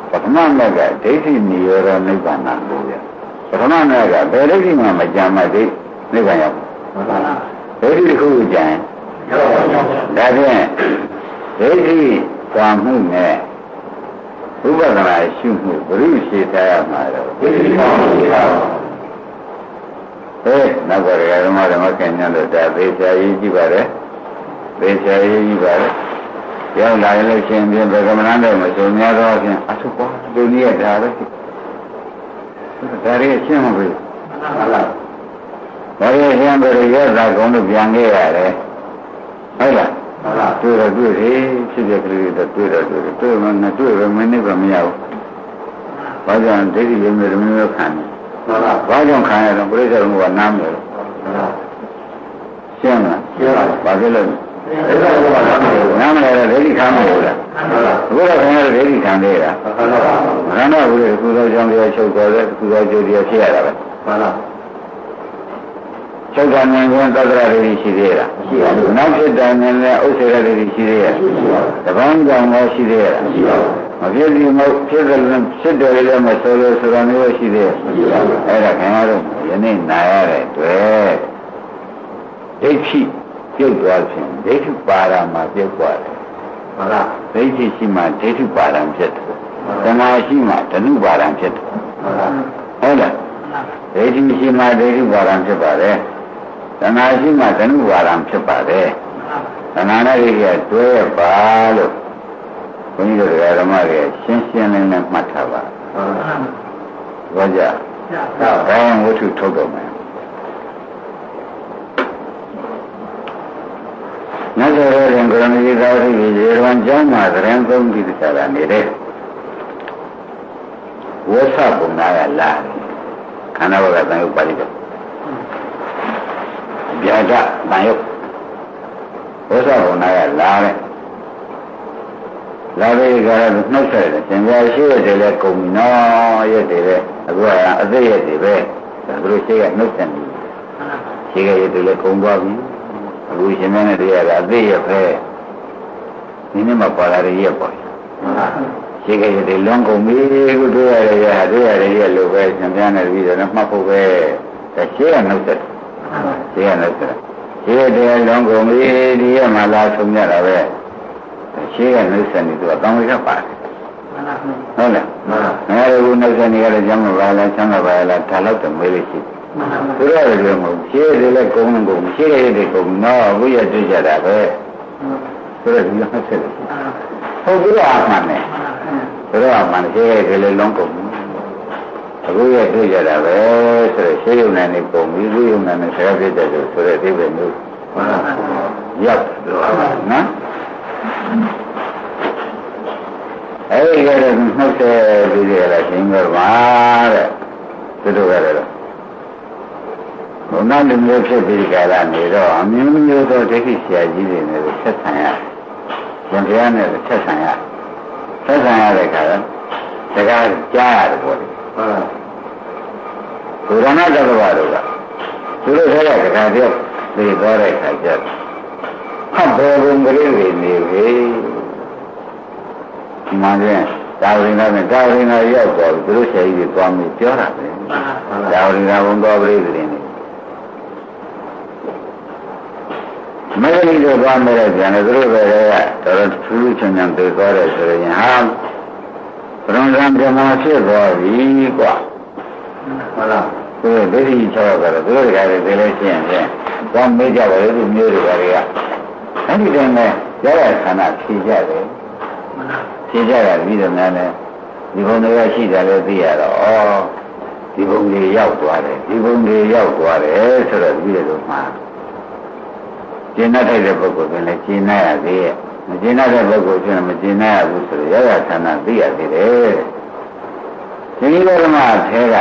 ပထမမဲ့ကဒိဋ္ဌိနိရောဓနိဗ္ဗာန်ကိုဗျပထမမဲ့ကဘယ်ဒိဋ္ဌိမှမကြံမှဒိနိဗ္ဗာန်ရောက်မှန်ပါလားဒိဋ္ဌိတစ်ခုကြံရောက်ပါဘူးဒါဖြင့်ဒိဋ္ဌိကွာမှုနဲ့ဥပဒနာရှုမှုဘုရုရှိထားရမှာတော့ဒိဋ္ဌိကွာမှုရှိတာဟဲ့နောက်ပါရဓမ္မဓမ္မကံညာလို့ဒါသေချာရေးကြည့်ပါလေသေချာရေးကြည့်ပါလေရောက်လာရင်လို့ရှင်ပြဗကမဏတော့မဆိုများတော့ဖြင့်အထုပွားလူကြီးရတာပဲဒါရီရှင်းမပြီဟုတ်လားဒါရီရှင်းပြီးရတာကုန်းလို့ပြန်ခဲ့ရတယ်ဟုတ်လားဟုတ်လားတွေ့တော့တွေ့တယ်ဖြစ်ဖြစ်ကလေးတော့တွေ့တော့တွေ့တယ်တွေ့မှမတွေ့ပဲမင်းနဲ့ကမရဘူးဘာကြောင့်ဒိဋ္ဌိရင်းမျိုးမျိုးခံတယ်ဟုတ်လားဘာကြောင့်ခံရတော့ပြိဿတော်ကနားမလို့ဟုတ်လားရှင်းလားရှင်းပါဘာဖြစ်လို့နားမလဲဒိဋ္ဌိခံမလို့လားဘုရားခင်ဗျားဒိဋ္ဌိခံသေးတာမှန်ပါဘူးလေကုသိုလ်ကြောင့်တရားချုပ်တော်တဲ့ကုသိုလ်ကျိုးတရားဖြစ်ရတာပဲမှန်ပါချုပ်တာဉာဏ်ကသတ္တရဒိဋ္ဌိရှိသေးလားရှိပါဘူးနောက်ဖြစ်တာဉာဏ်နဲ့ဥစ္စေရဒိဋ္ဌိရှိသေးရဲ့တပန်းကြောင့်လည်းရှိသေးရဲ့မရှိပါဘူးမဖြစ်ဒီမဟုတ်ဖြစ်တယ်ဖြစ်တယ်လည်းမဆိုလို့ဆိုတာမျိုးရှိသေးရဲ့မရှိပါဘူးအဲ့ဒါခင်ဗျားတို့ယနေ့နာရတဲ့တွေ့ဒိဋ္ဌိပြုတ်သွားခြင်းဒိဋ္ဌိပါရမှာပြုတ်သွားတယ်ဟုတ်လားဒိဋ္ဌိရှိမှဒိဋ္ဌိပါရံဖြစ်တယ်တဏှာရှိမှဓနုပါရံဖြစ်တယ်ဟုတ်လားဟုတ်လားဒိဋ္ဌိရှိမှဒိဋ္ဌိပါရံဖြစ်ပါတယ်တဏှာရှိမှဓနုပါရံဖြစ်ပါတယ်တဏှာနဲ့ဒိဋ္ဌိကတွဲပါလို့ဘုန်းကြီးတို့ဓမ္မတွေရှင်းရှင်းလင်းလင်းမှတ်ထားပါဟုတ်ကြဟုတ်ကဲ့ဝတ္ထုထုတ်တော့မယ်နတ်တော်ရဲ့ကရဏီသာဝတိရေရဝန်ကျောင်းမှာသရင်သုံးပြီးတခြားနေတဲ့ဝေသဘုံနာကလာခန္ဓာဘကတန်ရုပ်ပါဠိတော်ဗျာဒတန်ရုပ်ဝေသဘုံနာကလာတဲ့လာပြီးကြတော့နှုတ်ဆက်တယ်သင်္ကြန်ရှိရတယ်လေကုန်ပြီနော်ရတယ်လေအခုကအသိရတယ်ပဲဒါတို့ရှိကနှုတ်ဆက်နေရှိကရတယ်လေကုန်သွားပြီအခုရှင်မင်းနဲ့တရားကအသိရပဲဒီနေ့မှပါလာရရဲ့ပေါ့ရှိခဲ့တဲ့လွန်ကုန်ပြီခုတွေ့ရရတွေ့ရရလို့ပဲရှင်ပြန်နေပြီးတော့မှတ်ဖို့ပဲဒါရှိရနှုတ်သက်ရှိရနှုတ်သက်ရှိတဲ့လွန်ကုန်ပြီဒီရမှလာဆုံးရတာပဲရှိရနှုတ်သက်နေသူကတောင်းရပါတယ်ဟုတ်လားငါတို့ကနှုတ်သက်နေရတဲ့ကြောင့်ပါလားချမ်းသာပါလားဒါတော့တမေးလို့ရှိသူရတယ်လို့မဟုတ်ရှင်းတယ်လည်းကုန်းကုန်းရှင်းရတယ်ကုန်းတော့အခုရတွေ့ကြတာပဲဆိုတော့ဒီလိုဆက်တယ်ဟုတ်ပြီလားမှန်တယ်ဆိုတော့မှန်ရှင်းရတယ်လည်းလုံးကုန်းအခုရတွေ့ကြတာပဲဆိုတော့ရှင်းရုံနဲ့နေပုံပြီးပြီးရုံနဲ့ဆရာပြတဲ့ဆိုဆိုတဲ့အဓိပ္ပာယ်မျိုးရောက်နော်အဲဒီကလည်းနှုတ်ဆက်ပြီးရတာရှင်းကြပါတဲ့သူတို့ရတယ်ဘုရားလူမျိုးဖြစ်ပြီးကြတာနေတော့အမျိုးမျိုးသောဒိဋ္ဌိဆရာကြီးတွေနဲ့ဆက်ဆံရ။ရှင်ဘုရားနဲ့ဆက်ဆံရ။ဆက်ဆံရတဲ့အခါစကားကြားရတယ်ပေါ့လေ။ဟုတ်လား။ဘုရားနာတဘဝတို့ကသူတို့ဆက်ရစကားပြောသိသွားတဲ့အခါကျတော့ဟောဘယ်ဘုံကလေးတွေနေပြီ။မှန်တယ်ဒါဝိနာနဲ့ဒါဝိနာရောက်တော့သူတို့ဆရာကြီးတွေသွားပြီးပြောတာပဲ။ဒါဝိနာဘုံတော်ပရိသေတွေမဂ္ဂလိတို့သွားမဲ့တဲ့ပြန်လေသူတို့ပဲကတော်တော်ထူးထူးချွန်ချွန်သိသွားတယ်ဆိုရင်ဟာဘုရားကံဓမ္မဖြစ်သွားပြီကွာဟုတ်လားသူဒိဋ္ဌိချောတော့သူတို့ကလည်းဒီလိုရှင်းရင်သွားမေးကြပါလေသူမျိုးတွေကအဲ့ဒီတည်းနဲ့ရရခန္ဓာဖြေကြတယ်ဖြေကြရပြီးတော့များလည်းဒီဘုံတွေကရှိတယ်လည်းသိရတော့ဩဒီဘုံတွေရောက်သွားတယ်ဒီဘုံတွေရောက်သွားတယ်ဆိုတော့ပြီးတော့မှကျင့်တတ်တဲ့ပုဂ္ဂိုလ်ကလည်းကျင့်နိုင်ရသေးရဲ့မကျင့်တတ်တဲ့ပုဂ္ဂိုလ်ကမကျင့်နိုင်ရဘူးဆိုတော့ရရဌာနသိရသေးတယ်ဒီလိုဓမ္မထဲက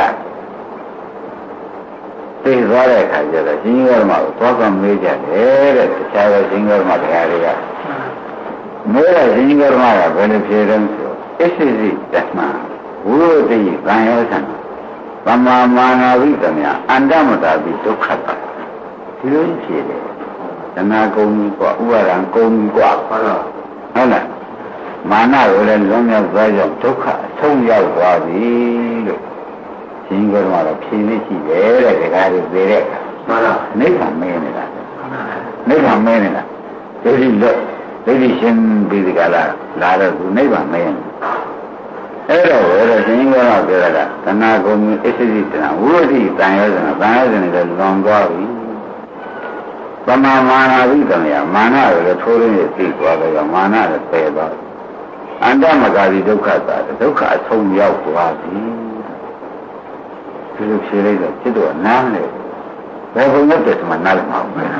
သိသွားတဲ့အခါကျတော့ရှင်ကြီးဓမ္မကိုသွားကမေးကြတယ်တဲ့တခြားသောရှင်ကြီးဓမ္မတရားတွေကမေးတဲ့ရှင်ကြီးဓမ္မကဘယ်လိုဖြေတယ်ဆိုအစ္စိစိတမဝိရတိဗံယောသံသမ္မာမာနာဝိတ္တမြအန္တမတာပိဒုက္ခတာဒီလိုဖြေတယ်တဏှာကုံကြီးกว่าဥပါဒံကုံကြီးกว่าဟုတ်လားဟုတ်လားမာနကိုလည်းလွန်မြောက်သွားကြောင့်ဒုက္ခအဆုံးရောက်သွားပြီလို့ရှင်ကတော့ဖြေနေရှိတယ်တဲ့ဒီကားတွေသိတဲ့မှန်လားနိဗ္ဗာန်မင်းနေတာနိဗ္ဗာန်မင်းနေတာဒိဋ္ဌိလွတ်ဒိဋ္ဌိရှင်ပြီးဒီကလာလာတော့သူနိဗ္ဗာန်မင်းအဲ့တော့ဘယ်လိုရှင်ကတော့ပြောတာကသနာကုံအစ္စိတိတနာဝိရိတန်ရောစနာတန်ရောစနာလည်းလွန်သွားပြီပမာမာနာဝိတမယမာနကိုလည်းထိုးရင်းသိသွားတော့မာနလည်းပယ်သွားအန္တမဂါတိဒုက္ခသာဒုက္ခအဆုံးရောက်သွားပြီဒီလိုဖြေလိုက်တော့จิตတော့နားလေဘယ်ဘုံနဲ့တည်းမှနားလည်မှာဘယ်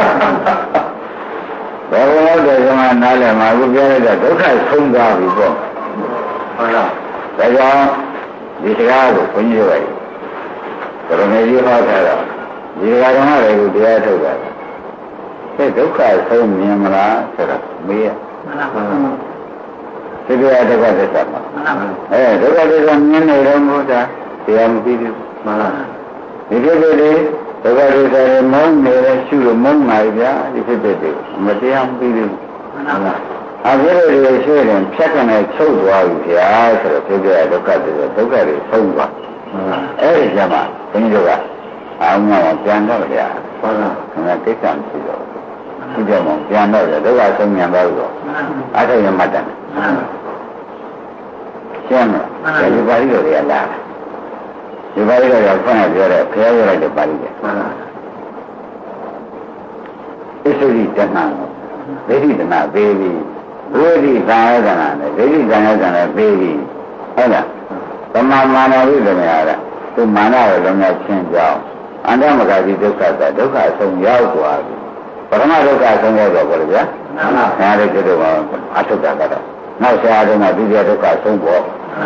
ဘုံနဲ့တည်းမှနားလည်မှာအခုပြောလိုက်တော့ဒုက္ခဆုံးသွားပြီပေါ့ဟုတ်လားဒါကြောင့်ဒီစကားကိုဘုန်းကြီးတို့ကဘယ်လိုမျိုးဟောထားတာဒီစကားတော်တွေကိုတရားထုတ်တာအဲဒုက္ခဆုံးမြင်မလားဆိုတော့မေးရမှန်ပါပါဒီတရားဒုက္ခသစ္စာမှာအဲဒုက္ခသစ္စာမြင်နေတော့ဘုရားတရားမပြီးဘူးမှန်လားဒီဖြစ်ဖြစ်လေးဒုက္ခသစ္စာတွေမုန်းနေတယ်ရှုလို့မုန်းနိုင်ဗျာဒီဖြစ်ဖြစ်တွေမတရားမပြီးဘူးမှန်လားအခုလိုတွေရှုရင်ဖြတ်ကနေချုပ်သွားပြီဗျာဆိုတော့ဖြစ်ဖြစ်ဒုက္ခသစ္စာဒုက္ခတွေဆုံးသွားအဲဒီကျမှဘုန်းကြီးတို့ကအောင်မှပြန်တော့ဗျာဟုတ်လားခင်ဗျကိစ္စမရှိတော့ဒီကြောင့်ပြန်တော့ဒုက္ခဆုံးမြန်သွားလို့အဲ့ဒါရမှတ်တယ်ရှင်းတယ်ဒီပါဠိတော်တွေကလာဒီပါဠိတော်ကဖွင့်ရပြောတယ်ဖျားရလိုက်တဲ့ပါဠိတွေမှန်ပါအစ္စိတိတဏှာဒိဋ္ဌိတဏှာပေးပြီးဝိရိသံယတနာနဲ့ဒိဋ္ဌိသံယတနာပေးပြီးဟုတ်လားသမာမာနဝိသမယကသူမာနရဲ့လုံးဝချင်းကြောင်းအန္တမဂါတိဒုက္ခသာဒုက္ခအဆုံးရောက်သွားပြီပထမဒုက္ခအဆုံးရောက်တော့ဘောလေဗျာမှန်ပါဆရာတို့ကအထုတ်တာကတော့နောက်ဆရာတို့ကဒုတိယဒုက္ခအဆုံးပေါ့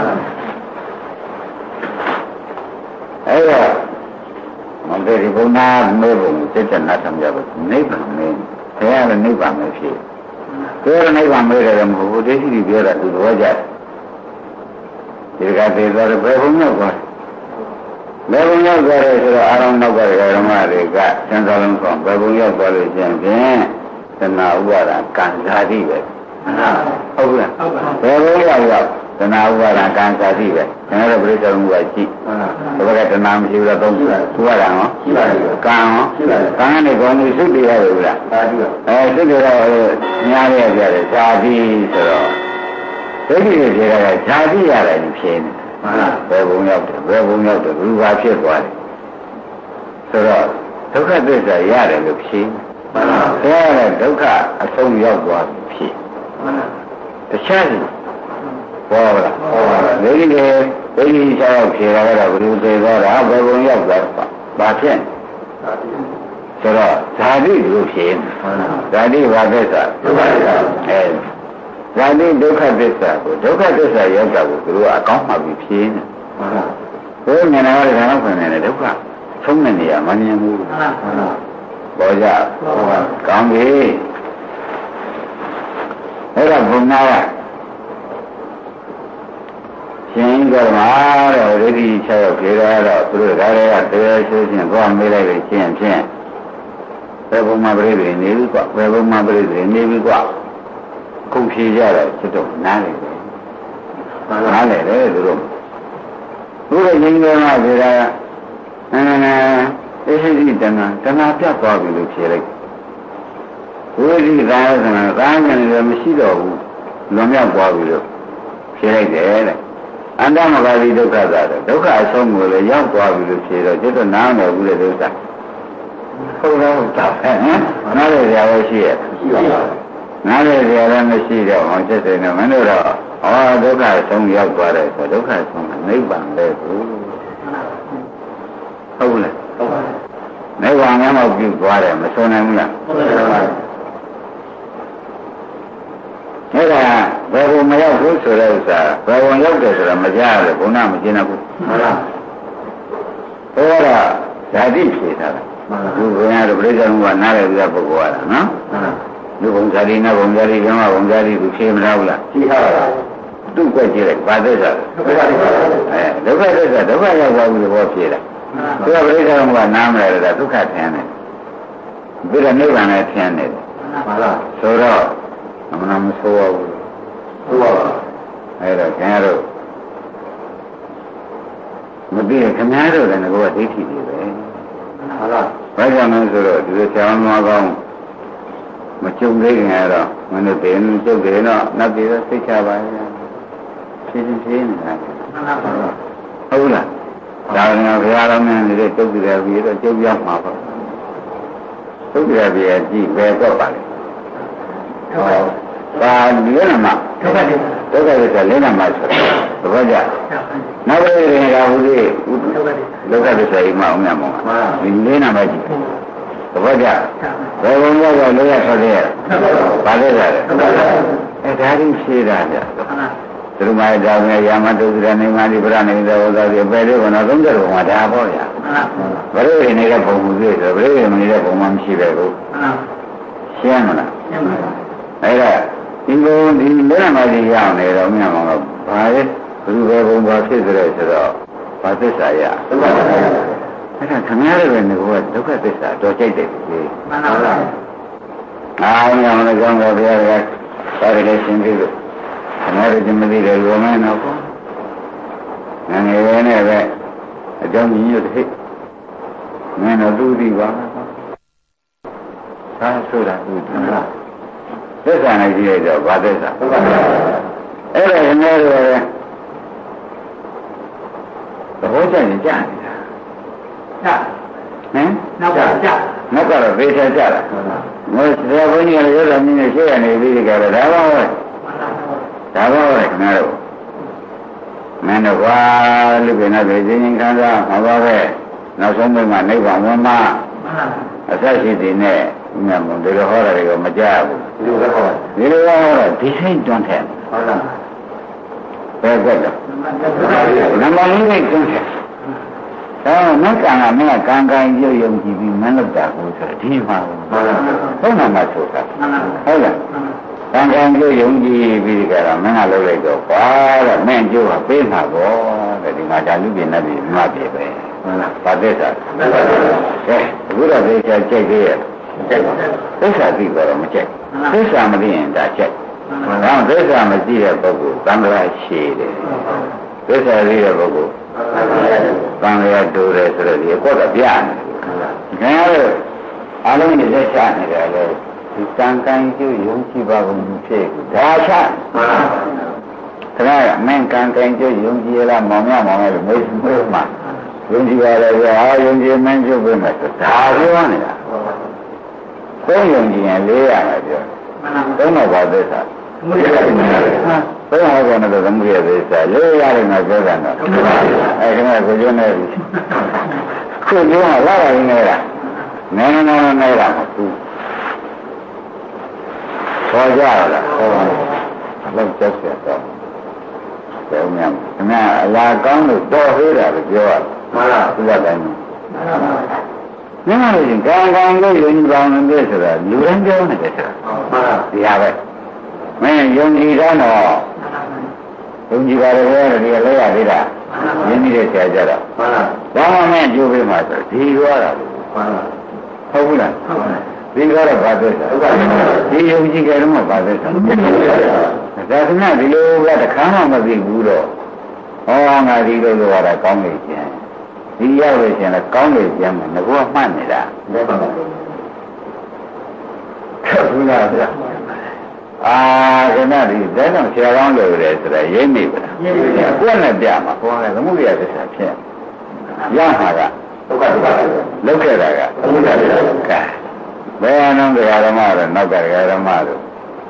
အဲ့တော့မန္တရီဘုံနာမေဘုံစိတ်တနာသမကြပါနိဗ္ဗာန်မင်းဘယ်ရလဲနိဗ္ဗာန်မဖြစ်ပြောရနိဗ္ဗာန်မေးတယ်မဟုတ်ဘူးဒိဋ္ဌိကြီးပြောတာသူတော်ကြဒီကတည်းကဘယ်ဘုံရောက်သွားဘယ်ဘုံရောက်သွားလဲဆိုတော့အာရုံနောက်ကဓမ္မတွေကစံတော်လုံးဆောင်ဘယ်ဘုံရောက်သွားလို့ရှိရင်ဖြင့်သနာဥပါဒကံဇာတိပဲဟုတ်လားဘယ်ဘုံရောက်ရောက်သနာဥပါဒကံဇာတိပဲကျွန်တော်တို့ပြိဿမှုကကြည့်ဒီဘက်ကတဏှာမရှိဘူးလားသုံးခုဥပါဒံရောရှိပါဘူးကံရောရှိပါဘူးကံနဲ့ကောင်းပြီးသုတ္တိရတယ်ဘူးလားသာတိပါအဲသုတ္တိတော့ညားရပြတယ်ဇာတိဆိုတော့ဒိဋ္ဌိတွေဖြေတာကဇာတိရတယ်ဖြေနေမှန်လားဘယ်ဘုံရောက်တယ်ဘယ်ဘုံရောက်တယ်ဘုရားဖြစ်သွားတယ်ဆိုတော့ဒုက္ခသစ္စာရတယ်လို့ဖြေမှန်လားဆရာကဒုက္ခအဆုံးရောက်သွားပြီဖြေမှန်လားတခြားစီဘောလားဟုတ်ပါဘူးဒီလိုဒိဋ္ဌိချောက်ဖြေတာကတော့ဘယ်လိုသိသွားတာဘယ်ဘုံရောက်သွားတာဘာဖြစ်ဆိုတော့ဇာတိလို့ဖြေဇာတိဘာသစ္စာဒုက္ခသစ္စာအဲဇာတိဒုက္ခသစ္စာကိုဒုက္ခသစ္စာရောက်တာကိုသူတို့အကောင်းမှပြီးဖြေနေဘုရားဉာဏ်တော်ကလည်းဖွင့်နေတယ်ဒုက္ခဆုံးတဲ့နေရာမမြင်ဘူးဘောကြကောင်းပြီအဲ့ဒါဘုံနာကရှင်ကမှာတော့ဒိဋ္ဌိ၆ရောက်ဖြေရတော့သူတို့ဒါတွေကတရားရှိချင်းသွားမေးလိုက်လို့ချင်းဖြင့်ဘယ်ဘုံမှာပြိတ္တိနေပြီကွာဘယ်ဘုံမှာပြိတ္တိနေပြီကွာခုဖြေကြတော့စစ်တော့နားလေတယ်နားလေတယ်သူတို့သူတို့ရင်းတော်မှာဖြေတာအဲအရှိတိတဏတဏပြတ်သွားပြီလို့ဖြေလိုက်ဝိရိသာယသနာသာဉာဏ်လည်းမရှိတော့ဘူးလွန်မြောက်သွားပြီလို့ဖြေလိုက်တယ်တဲ့အန္တမဂါတိဒုက္ခသာဒုက္ခအဆုံးကိုလည်းရောက်သွားပြီလို့ဖြေတော့ကျွတ်တော့နားမယ်ဘူးလေဒုက္ခဟုတ်လားဟုတ်တာပဲဟမ်နားလေရပါရှိရဲ့ရှိပါဘူးနားလေရလည်းမရှိတော့ဟောချက်တယ်နော်မင်းတို့တော့ဟောဒုက္ခဆုံးရောက်သွားတယ်ဆိုဒုက္ခဆုံးနိဗ္ဗာန်ပဲဘူးဟုတ်လားဟုတ်ပါဘူးနိဗ္ဗာန်ကတော့ပြုသွားတယ်မဆုံးနိုင်ဘူးလားဟုတ်ပါဘူးအဲ့ဒါဘယ်ဘုံမရောက်ဘူးဆိုတဲ့ဥစ္စာဘယ်ဘုံရောက်တယ်ဆိုတာမကြားရဘူးဘုံနာမကျင်ဘူးဟုတ်လားဘုရားကဓာတိဖြေတာဘုရားတို့ပြိဿမှုကနားရပြီးပုဂ္ဂိုလ်ရတာနော်လူဘုံဇာတိနဘုံဇာတိဓမ္မဘုံဇာတိကိုဖြေမလားဘူးလားဖြေထားပါဘူးသူ့ကွက်ကြည့်လိုက်ဘာသစ္စာအဲဒုက္ခသစ္စာဒုက္ခရောက်သွားပြီဘောဖြေတာသူကပြိဿမှုကနားမလဲတာဒုက္ခထင်တယ်ပြီးတော့နိဗ္ဗာန်လည်းထင်တယ်ဟုတ်လားဆိုတော့အမှန်မဆိုးဘူးဟုတ်ပါဘူးအဲ့တော့ခင်ဗျားတို့မသိရင်ခင်ဗျားတို့လည်းငါကဒိဋ္ဌိတွေပဲဟုတ်လားဘာကြောင့်လဲဆိုတော့ဒီလိုဆရာမကောင်းမကြုံသေးခင်ကတော့မင်းတို့တင်ကြုတ်တယ်တော့နောက်ပြီးတော့သိချပါရဲ့ဖြည်းဖြည်းဖြည်းနေတာဟုတ်လားဒါကဘုရားတော်မြတ်နေတဲ့တုတ်ကြရပြီးတော့ကျုပ်ရောက်မှာပေါ့တုတ်ကြရပြီးကြည့်ပဲတော့ပါလေဟောဒါဒီနမှာဒုက္ခဒုက္ခရတဲ့လေးနမှာဆိုတော့ဘာကြနောက်ပြီးရင်ကဘုရားဒုက္ခသစ္စာအိမ်မအောင်မြတ်မောဒီလေးနမှာကြည့်ဘာကြဘယ်ဘုံရောက်လို့ရထွက်တယ်ဘာလဲလဲအဲဒါရင်းဖြေတာကြသူတို့မှဒါပဲရာမတုဒ္ဒရနေမတိပြရနေတဲ့ဟောသားတွေပဲလို့ကတော့သုံးကြတော့မှာဒါပေါ့ဗျာဘယ်လိုနေတဲ့ပုံမှုတွေဆိုဘယ်လိုနေတဲ့ပုံမှမရှိပဲကိုရှင်းမလားရှင်းပါပါအဲ့ဒါဒီလိုဒီလက်နမကြီးရအောင်နေတော့မြတ်မောင်တော့ဘာလဲဘယ်လိုပဲဘုံဘာဖြစ်ကြလဲဆိုတော့ဘာသစ္စာရအဲ့ဒါခင်ဗျားတို့ကငါကဒုက္ခသစ္စာတော့ကြိုက်တယ်လေမှန်ပါပါအားရအောင်လည်းကြောင်းတော်ဘုရားကဒါတွေလည်းရှင်းပြီးလို့ခင်ဗျားတို့ဒီမသိတယ်ရောမင်းတော့ငငယ်လေးနဲ့ပဲအကြောင်းကြီးရတဲ့မင်းတော့သူသိပါသာဆိုတာသူသစ္စာနဲ့ကြည့်ရတော့ဘာသစ္စာအဲ့ဒါခင်ဗျားတို့ရဲ့သဘောကျရင်ကြားနေတာဟမ်နောက်ကကြနောက်ကတော့သေချာကြတာငါဆရာဘုန်းကြီးကလည်းရတော်မြင်းနဲ့ရှေ့ရနေပြီးကြတယ်ဒါပါပဲဒါပါပဲခင်ဗျားတို့မင်းတို့ကလူပြနေတယ်ချင်းချင်းခံစားမှာပါပဲနောက်ဆုံးမိမနိဗ္ဗာန်ဝင်မှာအသက်ရှိတဲ့နဲ့မြတ်မွန်ဒီလိုဟောတာတွေကမကြားဘူးဒီလိုလည်းဟောဒီလိုဟောတော့ဒီစိတ်တွန်းထက်ဟုတ်လားဘယ်ကွက်တော့နမလေးနဲ့တွန်းထက်အဲမကံကမင်းကကံကံရုပ်ယုံကြည်ပြီးမလောက်တာကိုဆိုတော့ဒီမှာဟုတ်လားဟုတ်လားမဆိုတာဟုတ်လားကံကံရုပ်ယုံကြည်ပြီးကြတော့မင်းကလောက်လိုက်တော့ကွာတဲ့မင်းကျိုးကပေးမှာပေါ့တဲ့ဒီမှာဒါလူပြင်းနေပြီမှတ်ပြီပဲဟုတ်လားဗာသစ္စာကဲအခုတော့သိချာကြိတ်သေးရဲ့ကြိတ်ပါသစ္စာသိတော့မကြိတ်သစ္စာမသိရင်ဒါကြိတ်ဒါသစ္စာမသိတဲ့ပုဂ္ဂိုလ်သံဃာရှည်တယ်သစ္စာသိတဲ့ပုဂ္ဂိုလ်သံဃာတူတယ်ဆိုတော့ဒီကောတော့ပြနေခင်ဗျားတို့အလုံးကြီးလက်ချနေတယ်လေဒီကံကံကျိုးယုံကြည်ပါကုန်ဖြစ်ဒါချမှန်ပါခင်ဗျားမင်းကံကံကျိုးယုံကြည်လားမောင်မြမောင်ရဲ့မေးမေးမှာယုံကြည်ရတယ်ကွာယုံကြည်မင်းကျုပ်ပဲမှာဒါပြောနေတာသုံးယုံကြည်ရင်လေးရမှာပြောသုံးတော့ဘာသစ္စာမှုရတဲ့ဟာသုံးဟောကောနဲ့တော့မှုရတဲ့သစ္စာလေးရတယ်ငါပြောတာတော့အဲခင်ဗျာကိုကျွန်းနေပြီခုကျွန်းကလာရင်းနေတာနည်းနည်းနည်းနေတာမဟုတ်ဘူးခေါ်ကြရလားဟောလောက်ချက်ချက်တော့ပြောမြတ်ခင်ဗျာအလားကောင်းလို့တော်သေးတာလို့ပြောရမှန်လားသူကတိုင်းမှန်ပါမင်းကလည်းကံကံကိုယုံကြည်ပါမယ်ပြဆိုတာလူတိုင်းပြောနေတယ်ဆိုတာမှန်ပါဒီဟာပဲမင်းယုံကြည်တော့ယုံကြည်ပါတယ်ပဲဒီလိုရသေးတာရင်းနေတဲ့ဆရာကြတော့မှန်ပါဘာမှမကြိုးပေးမှဆိုဒီရောတာမှန်ပါဟုတ်ဘူးလားဟုတ်ပါဒီကတော့ဘာသက်လဲဒီယုံကြည်ကြတော့မှဘာသက်လဲဒါကမှဒီလိုကတခါမှမသိဘူးတော့ဟောငါဒီလိုလိုရတာကောင်းနေခြင်းဒီရောက်လို့ရှင်လည်းကောင်းနေခြင်းမှာငါကမှတ်နေတာဟုတ်ပါဘူးဟုတ်လားဗျာအာခဏဒီဒါကြောင့်ဆရာကောင်းလို့ရတယ်ဆိုတာရိပ်မိပါလားရိပ်မိပါကိုယ်နဲ့ပြမှာကိုယ်ကသမုဒိယသစ္စာဖြစ်ရမှာကဒုက္ခဒုက္ခလောက်ခဲ့တာကသမုဒိယသစ္စာကဲဘယ်အနန္တရာဓမ္မတော့နောက်ကရာဓမ္မတော့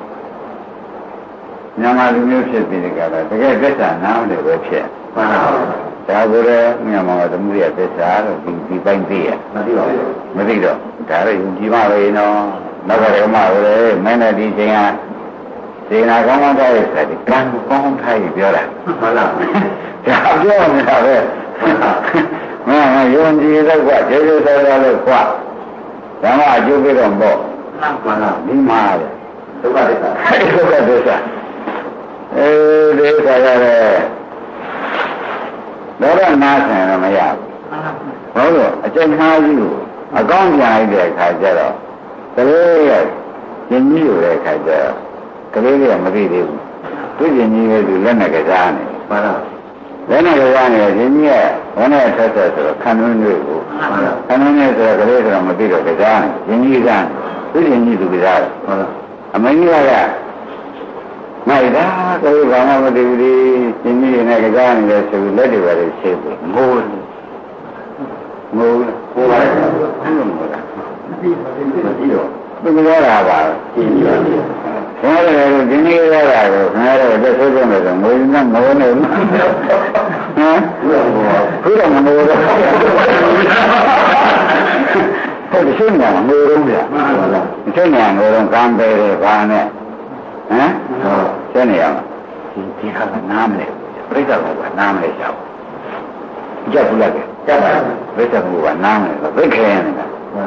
မြန်မာလူမျိုးဖြစ်ပြီးဒီကလာတကယ်သစ္စာနားလည်းပဲဖြစ်မှန်ပါဘူးဒါကိုလည်းမြန်မာကသမုဒိယသစ္စာလို့ဒီဒီပိုင်းသိရမသိပါဘူးမသိတော့ဒါလည်းယုံကြည်ပါပဲနော်နောက်ကရာဓမ္မကိုလည်းမင်းနဲ့ဒီချိန်ကစေနာကောင်းကောင်းထားရတဲ့ကံကောင်းထားရပြောတာမှန်လားဒါပြောနေတာပဲမင်းကယုံကြည်တော့ကကျေကျေတော်တော်လို့ကွာဓမ္မအကျိုးပေးတော့ပေါ့မှန်လားဒီမှာဒုက္ခသစ္စာဒုက္ခသစ္စာအဲဒီခါကျတော့တော့နားဆင်တော့မရဘူးဟုတ်လို့အကျဉ်းမှားကြီးကိုအကောင်းပြန်လိုက်တဲ့အခါကျတော့ကလေးရဲ့ရှင်ကြီးလိုတဲ့အခါကျတော့ကလေးကမသိသေးဘူးသူကျင်ကြီးရဲ့သူလက်နဲ့ကစားနေမှန်လားလက်နဲ့ကစားနေရင်ကြီးကဘယ်နဲ့ဆက်ဆက်ဆိုတော့ခံတွင်းတွေကိုမှန်လားခံတွင်းနေဆိုတော့ကလေးဆိုတော့မသိတော့ကစားနေကြီးကြီးကသူကျင်ကြီးသူကစားတယ်မှန်လားအမင်းကြီးကမိုက်တာကိုယ်ဘာမှမသိဘူးလေကြီးကြီးနဲ့ကစားနေတယ်ဆိုပြီးလက်တွေပဲရှင်းပြီးငိုးငိုးဟိုပါအဲ့လိုငိုးတာမသိပါဘူးမသိတော့သူကလာပါကြည့်ကြည့်ဒါလည်းဒီနေ့ရတာကိုခင်ဗျားတို့တက်ဆိုးဆုံးလို့ဆိုငိုနေငိုနေဟမ်ခုတော့မငိုတော့ဟုတ်တယ်ရှင်းနေတာငိုတော့ဗျာရှင်းနေတာငိုတော့ကံပဲတယ်ဘာနဲ့ဟမ်ရှင်းနေရမှာဒီဒီဟာကနားမလဲပြိဿဘုရားနားမလဲကြောက်ကြက်ဘူးလားကြက်ပါပြိဿဘုရားနားမလဲသိခဲနေတာ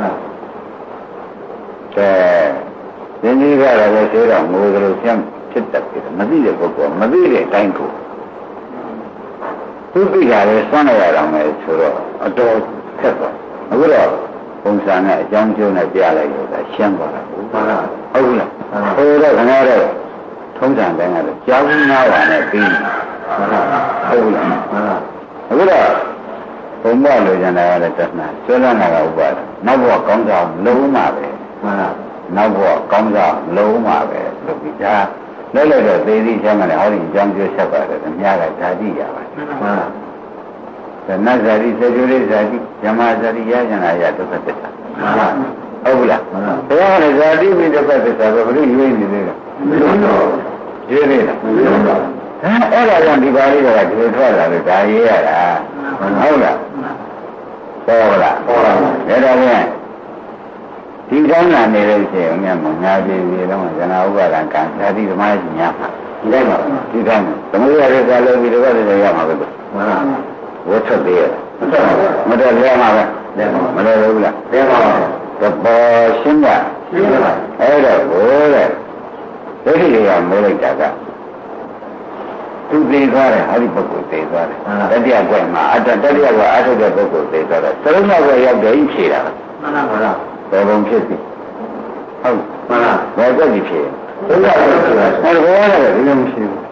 ကဲရင်းကြီးကတော့လည်းသေးတော့ငိုကြလို့ဆင်းဖြစ်တတ်တယ်မသိတဲ့ပုဂ္ဂိုလ်မသိတဲ့အတိုင်းကိုသူသိတာလည်းစွန့်ရအောင်မယ်ဆိုတော့အတော်ခက်သွားအခုတော့ပုံစံနဲ့အကြောင်းကျိုးနဲ့ပြလိုက်လို့ဒါရှင်းသွားတာဟုတ်လားဟုတ်လားဟိုတော့ခင်ဗျားတို့ထုံးစံတိုင်းကတော့ကြောင်းနားပါနဲ့ပြီးဟုတ်လားဟုတ်လားအခုတော့ဘုံမလို့ကျန်တာကလည်းတဏှာကျွမ်းလာတာဥပါဒနောက်ဘဝကောင်းစားလုံးမှာပဲဟုတ်လားနောက်ဘဝကောင်းစားလုံးမှာပဲလို့ပြီးဒါလဲလဲတော့သေသည်ချမ်းတယ်ဟောဒီအကြောင်းကျိုးဆက်ပါတယ်အများကဓာတိရပါတယ်ဟုတ်လားဒါနတ်ဇာတိစေကျိုးလေးဇာတိဇမဇာတိရကြနာရဒုက္ခသစ္စာဟုတ်ဘူးလားဘုရားလည်းဇာတိပြီးဒုက္ခသစ္စာပဲဘယ်လိုရွေးနေသေးလဲမလုံးတော့ရွေးနေတာမလုံးတော့အဲအဲ့ဒါကြောင့်ဒီပါဠိကဒီလိုထွက်လာလို့ဒါရေးရတာဟုတ်လားပေါ်လားပေါ်ပါဘူးဒါတော့ပြန်ဒီကောင်းလာနေလို့ရှိရင်အမြတ်မငါပြည်ပြည်တော့ဇနာဥပါဒံကံဇာတိဓမ္မကြီးညာမှာဒီတိုင်းပါဒီတိုင်းသမုဒ္ဒရာရကလည်းဒီလိုပဲရမှာပဲမှန်ပါဝတ်ထွက်သေးရမတော်လဲမှာပဲမတော်ဘူးလားလဲပါတော့ပေါ်ရှင်းတာရှင်းပါအဲ့တော့ဘိုးတဲ့ဒိဋ္ဌိတွေကမိုးလိုက်တာကသူသိသွားတယ်ဟာဒီပုဂ္ဂိုလ်သိသွားတယ်တတိယကွယ်မှာအတ္တတတိယကွယ်အထုတဲ့ပုဂ္ဂိုလ်သိသွားတယ်သရုပ်ကွယ်ရောက်တယ်ဖြေတာမှန်ပါပါလားဘယ်ပုံဖြစ်ပြီဟုတ်မှန်လားဘယ်ကြည့်ဖြစ်သရုပ်ကွယ်ဆိုတာအဲ့ဒါဘောရတယ်ဒီလိုမရှိဘူး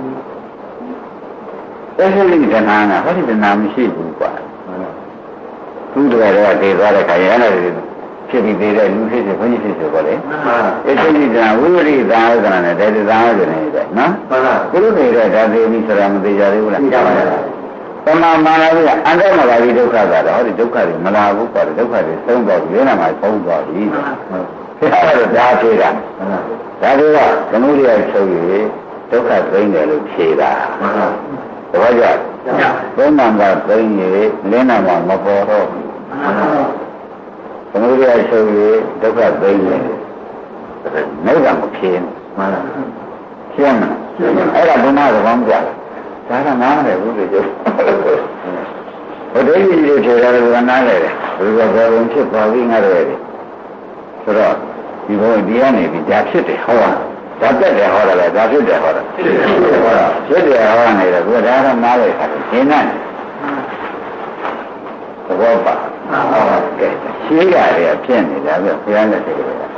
အဲ့ဒီတဏှာကဟောဒီတဏှာမရှိဘူးကွာသူတို့ကတော့သိသွားတဲ့ခါရအဲ့ဒါဖြစ်ပြီးသေးတဲ့လူဖြစ်ဖြစ်ဘုန်းကြီးဖြစ်ဖြစ်ပေါ့လေအဲ့ဒီတဏှာဝိဝရိသာဥဒနာနဲ့တေတသာဥဒနာနဲ့နော်မှန်ပါဘုရုတွေတော့ဒါသေးပြီဆိုတာမသိကြသေးဘူးလားသိကြပါရဲ့တဏှာမာနပြီးအန္တမလာပြီးဒုက္ခကတော့ဟောဒီဒုက္ခတွေမလာဘူးပေါ့ဒုက္ခတွေသုံးတော့ဒီနာမှာသုံးတော့ပြီဘုရားကတော့ဒါဖြေတာဒါတွေကသမုဒိယချုပ်ရဒုက္ခသိမ့်တယ်လို့ဖြေတာမှန်ပါတပည့်ကြသုံးနံပါတ်သိနေလင်းနံပါတ်မပေါ်တော့သမုဒိယချုပ်ရဒုက္ခသိနေနိဗ္ဗာန်မဖြစ်မှန်လားရှင်းမလားအဲ့ဒါဘုရားကဘာမှမပြောဒါကနားမလဲဘူးလေကျုပ်ဘုဒ္ဓကြီးတွေထေရတယ်ကနားလဲတယ်ဘုရားဘောလုံးဖြစ်ပါပြီငါတို့ရဲ့ဆိုတော့ဒီဘုရားဒီကနေပြီးဒါဖြစ်တယ်ဟောတာဒါတက်တယ်ဟောတယ်လေဒါဖြစ်တယ်ဟောတာဖြစ်တယ်ဟောတာဖြစ်တယ်ဟောနေတယ်ဘုရားကနားလိုက်တာရှင်းတယ်သဘောပါဟုတ်ကဲ့ရှင်းရတယ်ဖြစ်နေတာပြဘုရားနဲ့တည်းကဒါ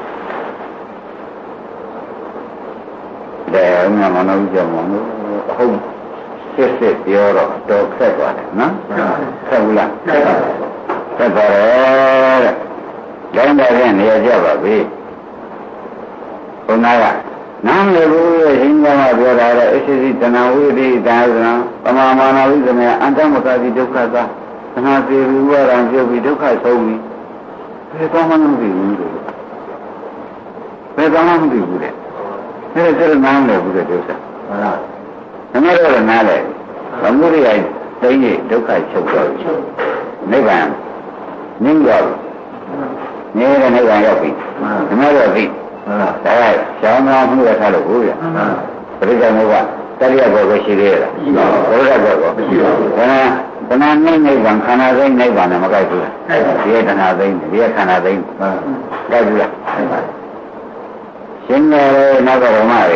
မှမဟုတ်ကြမှာဟုတ်စစ်စစ်ပြောတော့တော့ခက်သွားတယ်နော်ခက်ဘူးလားခက်ပါတယ်တဲ့ကျောင်းသားကနေရကြပါပြီဘုရားကနားမလည်ဘူးရဲ့ရှင်ကမှပြောတာလေအစ္စရိတဏဝိရိတာသံပမာမာနဝိသမယအန္တမကတိဒုက္ခသာသနာတိဝိဝရံပြုတ်ပြီးဒုက္ခဆုံးပြီဘယ်ကောင်းမှမသိဘူးလို့ဘယ်ကောင်းမှမသိဘူးတဲ့အဲ့ဒါကျတော့နားမလည်ဘူးတဲ့ဒုက္ခဟုတ်လားနမတော့နားလေသမုဒိယသိရင်ဒုက္ခချုပ်တော့နိဗ္ဗာန်နင်းရောက်နေတဲ့နိဗ္ဗာန်ရောက်ပြီနမတော့သိဒါကရှောင်းသားမှုရထားလို့ဟုတ်ရပရိစ္ဆေမောကတတိယဘောကိုရှိသေးရလားဘုရားဘောကိုမရှိပါဘူးဒါကတဏှာနိနိဗ္ဗာန်ခန္ဓာသိနိဗ္ဗာန်နဲ့မကိုက်ဘူးလားဒီကတဏှာသိဒီကခန္ဓာသိကိုက်ဘူးလားရှင်းတယ်နောက်တော့ဓမ္မတွေ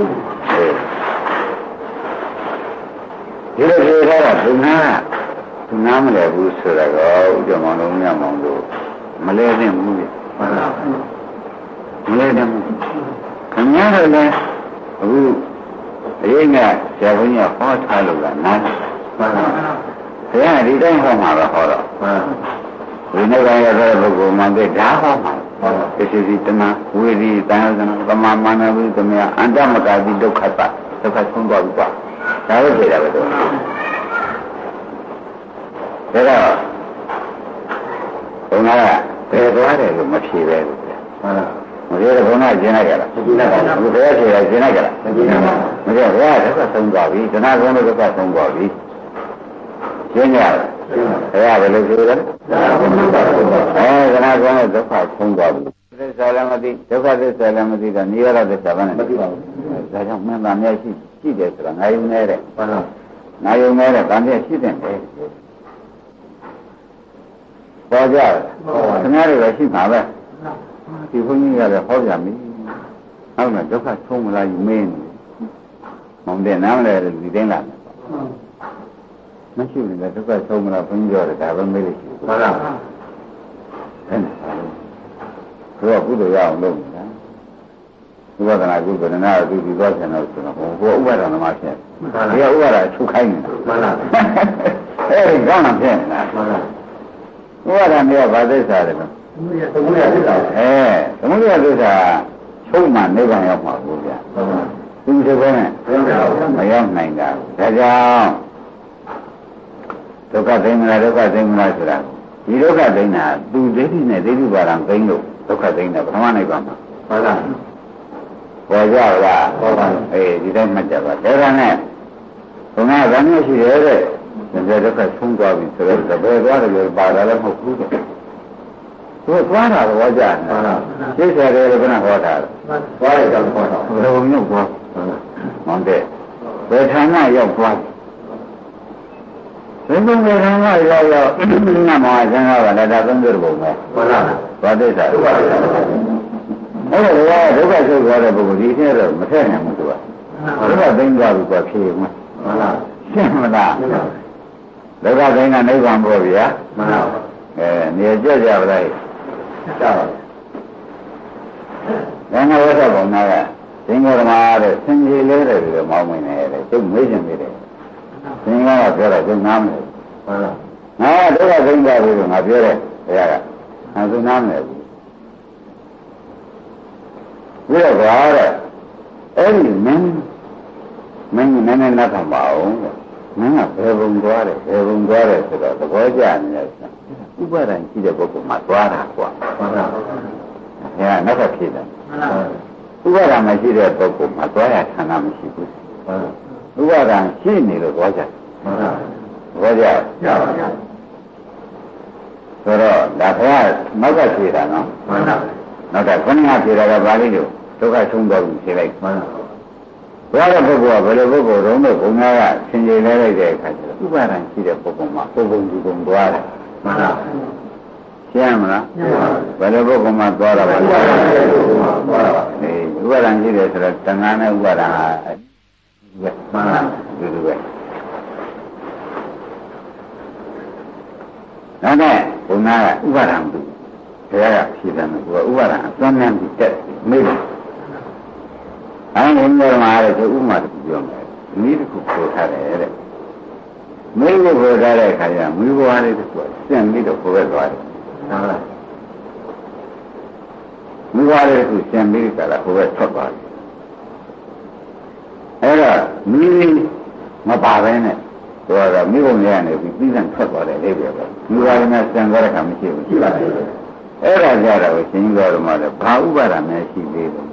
ဒီလိုပြောထားတာဘုရားသူနားမလဲဘူးဆိုတော့ဥကြမောင်လုံးမြတ်မောင်တို့မလဲသင့်ဘူးလေမှန်ပါဘူးမလဲသင့်ဘူးခင်ဗျားတို့လည်းအခုအေးငါဆရာဘုန်းကြီးဟောထားလို့လားနားမှန်ပါဘုရားဒီတိုင်းဟောမှာပဲဟောတော့မှန်ဝိနည်းကရတဲ့ပုဂ္ဂိုလ်မှသိဒါဟောမှာပစ္စည်းစီတနာဝိရိတန်သနာသမာမာနဝိသမယအန္တမကာတိဒုက္ခတဒုက္ခဆုံးသွားပြီပေါ့ဒါပဲပြေတာပဲတော့ဒါတော့ဘုရားကဘယ်သွားတယ်လို့မဖြေပဲလို့မှန်မပြောတော့ဘုရားကျင်လိုက်ကြလားကျင်လိုက်ပါဘူးဘုရားဖြေတယ်ကျင်လိုက်ကြလားကျင်လိုက်ပါမပြောဘုရားဒုက္ခဆုံးသွားပြီတဏှာကုန်းဒုက္ခဆုံးသွားပြီကျင်ကြလားဘုရားဘယ်လိုပြောလဲအဲတဏှာကုန်းဒုက္ခဆုံးသွားပြီသစ္စာလည်းမသိဒုက္ခသစ္စာလည်းမသိတော့နိရောဓသစ္စာဘာနဲ့မသိပါဘူးဒါကြောင့်မှန်တာများရှိရှိတယ်ဆိုတာငါယုံနေတဲ့မှန်ပါငါယုံနေတဲ့ဗာမြဲရှိတဲ့တယ်ပေါ်ကြတယ်ခင်ဗျားတွေပဲရှိမှာပဲဒီဘုန်းကြီးကလည်းဟောပြမယ်ဟုတ်လားဒုက္ခဆုံးမလားယူမင်းမောင်တဲ့နားမလဲဒီတိုင်းလာမရှိဘူးလေဒုက္ခဆုံးမလားဘုန်းကြီးပြောတယ်ဒါပဲမေးလို့ရှိဘူးမှန်ပါအဲ့ဒါဘုရားကုသိုလ်ရအောင်လုပ်နေတာဥပဒနာကုသိုလ်နာသူဒီသွားချင်တော့ဆိုတော့ဟိုဥပဒနာမှာဖြစ်ဒီကဥပဒနာချုပ်ခိုင်းနေမှန်ပါအဲ့ဒီကောင်းတာဖြစ်နေတာမှန်ပါဥပဒနာကဘာသစ္စာလဲသမုဒယသစ္စာအဲသမုဒယသစ္စာချုပ်မှနိဗ္ဗာန်ရောက်မှာဘူးဗျာသူဒီဘက်နဲ့မရောက်နိုင်တာဒါကြောင့်ဒုက္ခသိမလားဒုက္ခသိမလားဆိုတာဒီဒုက္ခသိတာသူဒိဋ္ဌိနဲ့ဒိဋ္ဌိပါဒံသိလို့ဒုက္ခသိတာပထမနိဗ္ဗာန်မှာဟုတ်လားပေါ်ကြလားဟုတ်ပါဘူးအေးဒီတိုင်းမှတ်ကြပါဒါကနဲ့ဘုရားကံရှိတယ်တဲ့ဒီဒုက္ခဆုံးသွားပြီဆိုတော့ဘယ်သွားတယ်လို့ပါတာလည်းမဟုတ်ဘူးတဲ့သူသွားတာတော့ကြာတယ်ရှင်းတယ်လေကနဟောတာသွားရတော့ဟောတာဘယ်လိုမျိုးသွားမှန်တယ်ဘယ်ဌာနရောက်သွားဘယ်လိုဘယ်ဌာနရောက်ရောက်ငါမောဇန်ကလည်းဒါသုံးကြပုံပဲဟုတ်လားဘာသိတာဟုတ်ပါဘူးအဲ့ဒါကဒုက္ခဆုံးသွားတဲ့ပုဂ္ဂိုလ်ဒီထဲတော့မထက်နိုင်ဘူးသူကဒုက္ခသိမ်းသွားပြီဆိုဖြေမှာဟုတ်လားရှင်းမလားဒုက္ခသိမ်းကနိဗ္ဗာန်ပေါ့ဗျာမှန်ပါအဲနေကြကြပါလားကြောက်တယ်ငါဝတ်တဲ့ဘုံနာကသင်္ဃဓမ္မတဲ့သင်ကြီးလေးတယ်လို့မောင်းမနေတယ်ကျုပ်မေးချင်သေးတယ်သင်္ဃကပြောတာကျုပ်နားမလဲဟုတ်လားငါကဒုက္ခသိမ်းသွားပြီလို့ငါပြောတယ်ဘုရားကငါသူနားမလဲဘူးပြီးတော့ဘာတဲ့အဲ့ဒီမင်းမင်းနည်းနည်းနောက်ထပ်ပါအောင်မင်းကဘယ်ဘုံသွားတယ်ဘယ်ဘုံသွားတယ်ဆိုတော့သဘောကျနေတယ်ဥပါဒံရှိတဲ့ပုဂ္ဂိုလ်မှာသွားတာကွာမှန်ပါဘူး။အဲနောက်ကဖြစ်တယ်။ဥပါဒံမရှိတဲ့ပုဂ္ဂိုလ်မှာသွားရဌာနမရှိဘူး။ဥပါဒံရှိနေလို့သွားကြ။မှန်ပါဘူး။သွားကြ။ကြပါဗျာ။ဆိုတော့ဒါဘုရားနောက်ကဖြစ်တာနော်။မှန်ပါဘူး။နောက်ကခဏဖြစ်တာကဘာလို့လဲဒုက္ခဆုံးသွားပြီဖြစ်လိုက်မှန်ပါဘူး။ဘုရားတဲ့ပုဂ္ဂိုလ်ကဘယ်လိုပုဂ္ဂိုလ်တုံးတော့ဘုံသားကဆင်ခြင်လဲလိုက်တဲ့အခါကျတော့ဥပါဒံရှိတဲ့ပုဂ္ဂိုလ်မှာပုဂ္ဂိုလ်ဒီကုံသွားတယ်မှန်ပါရှင်းမလားဘယ်လိုပုဂ္ဂိုလ်မှသွားတာပါလဲအေးဥပါဒံရှိတယ်ဆိုတော့တဏှာနဲ့ဥပါဒံဟာမှန်လားဒီလိုပဲဒါနဲ့ဘုံသားကဥပါဒံဘူးဘုရားကဖြေတယ်ကဥပါဒံအစွမ်းနဲ့ပြီးတက်မေးတယ်အဲ့ဒီဘုရားမှာလည်းသူဥမာတခုပြောမယ်မိတခုပြောထားတယ်တဲ့မင်းကိုပြောထားတဲ့အခါကျမိဘွားလေးတခုစင့်ပြီးတော့ပြောသွားတယ်ဟုတ်လားမိဘွားလေးတခုစင့်ပြီးကြတာဟိုဘက်ထွက်သွားတယ်အဲ့တော့မိမပါဘဲနဲ့သူကတော့မိဘလေးကနေပြီးပြီးစံထွက်သွားတယ်လေးပဲမိဘလေးနဲ့စံသွားတဲ့အခါမရှိဘူးရှိပါတယ်အဲ့ဒါကြတော့ရှင်ကြီးတော်မှာလည်းဘာဥပါဒနဲ့ရှိသေးတယ်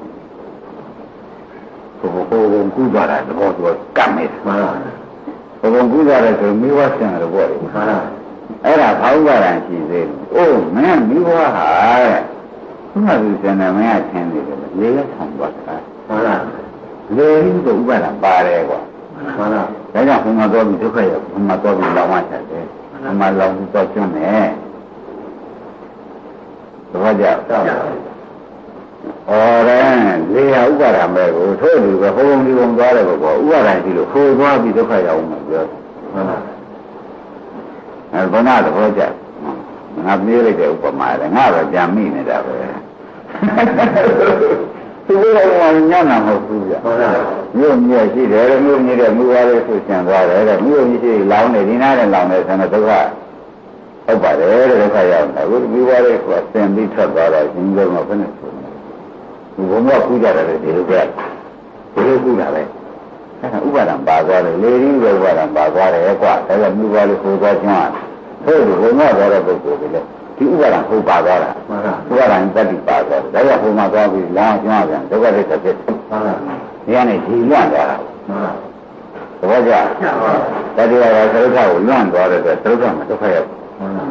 ဘုဘဘုံကူသွားတာတော့သူကတ်မယ်မှန်ပါဘုံကူသွားတယ်ဆိုမိဘဆံတယ်ပေါ့လေမှန်ပါအဲ့ဒါဘာဥပါဒံရှိသေးတယ်အိုးမင်းမိဘဟာတဲ့သူကသူစံတယ်မင်းကသင်နေတယ်လေရဆောင်သွားတာမှန်ပါလေရင်ကဥပါဒံပါတယ်ကွာမှန်ပါဒါကြောင့်ဘုံမှာတော့ဒီဒုက္ခရဘုံမှာတော့ဒီလောင်မှချက်တယ်ဘုံမှာလောင်ပြီးတော့ကျွန်းတယ်သဘောကျတော့ဩရဲလေယာဥပါဒံပဲကိုထို့လူပဲဟိုုံဒီုံသွားတယ်ပေါ့ဥပါဒံရှိလို့ဟိုသွားပြီးဒုက္ခရောက်မှပြောမှန်ပါအဲဘုနာသဘောကျငါပြေးလိုက်တဲ့ဥပမာလေငါပဲကြံမိနေတာပဲသူကလည်းညနာမဟုတ်ဘူးဗျမြို့မြည့်ရှိတယ်မြို့မြည့်တဲ့မြို့သားလေးဆိုရှင်းသွားတယ်တဲ့မြို့ကြီးရှိလောင်းနေဒီနားနဲ့လောင်းနေဆိုတော့ဒုက္ခဟုတ်ပါတယ်တဲ့ဒုက္ခရောက်တယ်အခုမြို့သားလေးကဆင်ပြီးထွက်သွားတော့ရှင်ဘုရားကဘယ်နဲ့ဆိုလဲဒီဘုံကကူးကြတယ်ဒီလိုကဒီလိုကူးတာပဲဥပါဒံပါသွားတယ်လေရင်းဥပါဒံပါသွားတယ်ကွာဒါကမြို့သားလေးကိုသွားကျွမ်းဟုတ်တယ်ဘုံကသွားတဲ့ပုဂ္ဂိုလ်တွေလေဒီဥပါဒံဟုတ်ပါသွားတာဥပါဒံတတိပါသွားတယ်ဒါကဘုံမှာသွားပြီးလောင်းကျွမ်းပြန်ဒုက္ခတွေတစ်ဖြစ်ဟုတ်လားဒီကနေဒီလွန့်သွားတာသဘောကျတတိယကသရုပ်ကိုလွန့်သွားတဲ့အတွက်သရုပ်ကမဒုက္ခရောက်ဟုတ်လား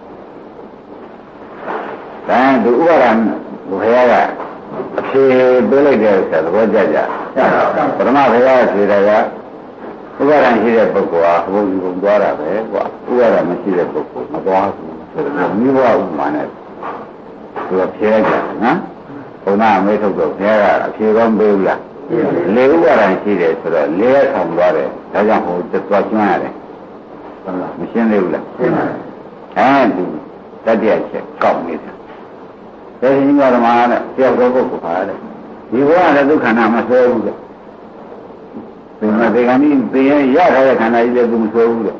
ဒါဒီဥပါဒံဘုရားကအဖြေပေးလိုက်တဲ့ဆိုသဘောကျကြပထမဘုရားဖြေတယ်ကဥပါဒံရှိတဲ့ပုဂ္ဂိုလ်ဟာဘုံဘုံသွားတာပဲကွာဥပါဒံမရှိတဲ့ပုဂ္ဂိုလ်မသွားဘူးဆိုတော့မိဘဥပမာနဲ့သူကဖြေလိုက်တာနော်ဘုရားအမေထုတ်တော့ဘုရားကအဖြေကောင်းပေးဘူးလားလေဥပါဒံရှိတယ်ဆိုတော့လေထောင်သွားတယ်ဒါကြောင့်ဟိုသွားကျွမ်းရတယ်ဟုတ်လားမရှင်းသေးဘူးလားရှင်းပါတယ်အဲဒီတတိယချက်ကောက်နေတယ်ဒါရှင်ကဓမ္မနဲ့တယောက်တော့ပုဂ္ဂိုလ်ပါတဲ့ဒီဘဝလည်းဒုက္ခနာမဆွဲဘူးတဲ့ဒီမှာဒီကနေ့သိရင်ရထားတဲ့ခန္ဓာကြီးလည်းသူမဆွဲဘူးတဲ့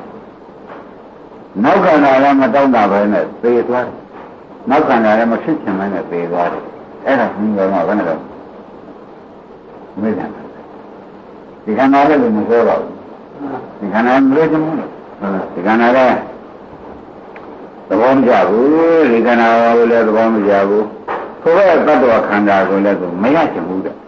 နောက်ခန္ဓာလည်းမတောင်းတာပဲနဲ့သေသွားတယ်နောက်ခန္ဓာလည်းမဖြစ်ချင်မှနဲ့သေသွားတယ်အဲ့ဒါရှင်ကဘယ်နဲ့တော့မေ့တယ်ဒီခန္ဓာလည်းမဆွဲတော့ဘူးဒီခန္ဓာမလို့ချင်ဘူးဒီခန္ဓာလည်းသဘောမကျဘူးဒီခန္ဓာကိုလည်းသဘောမကျဘူးဆိုတော့တတ္တဝခန္ဓာကိုလည်းသူမရချင်ဘူးတဲ့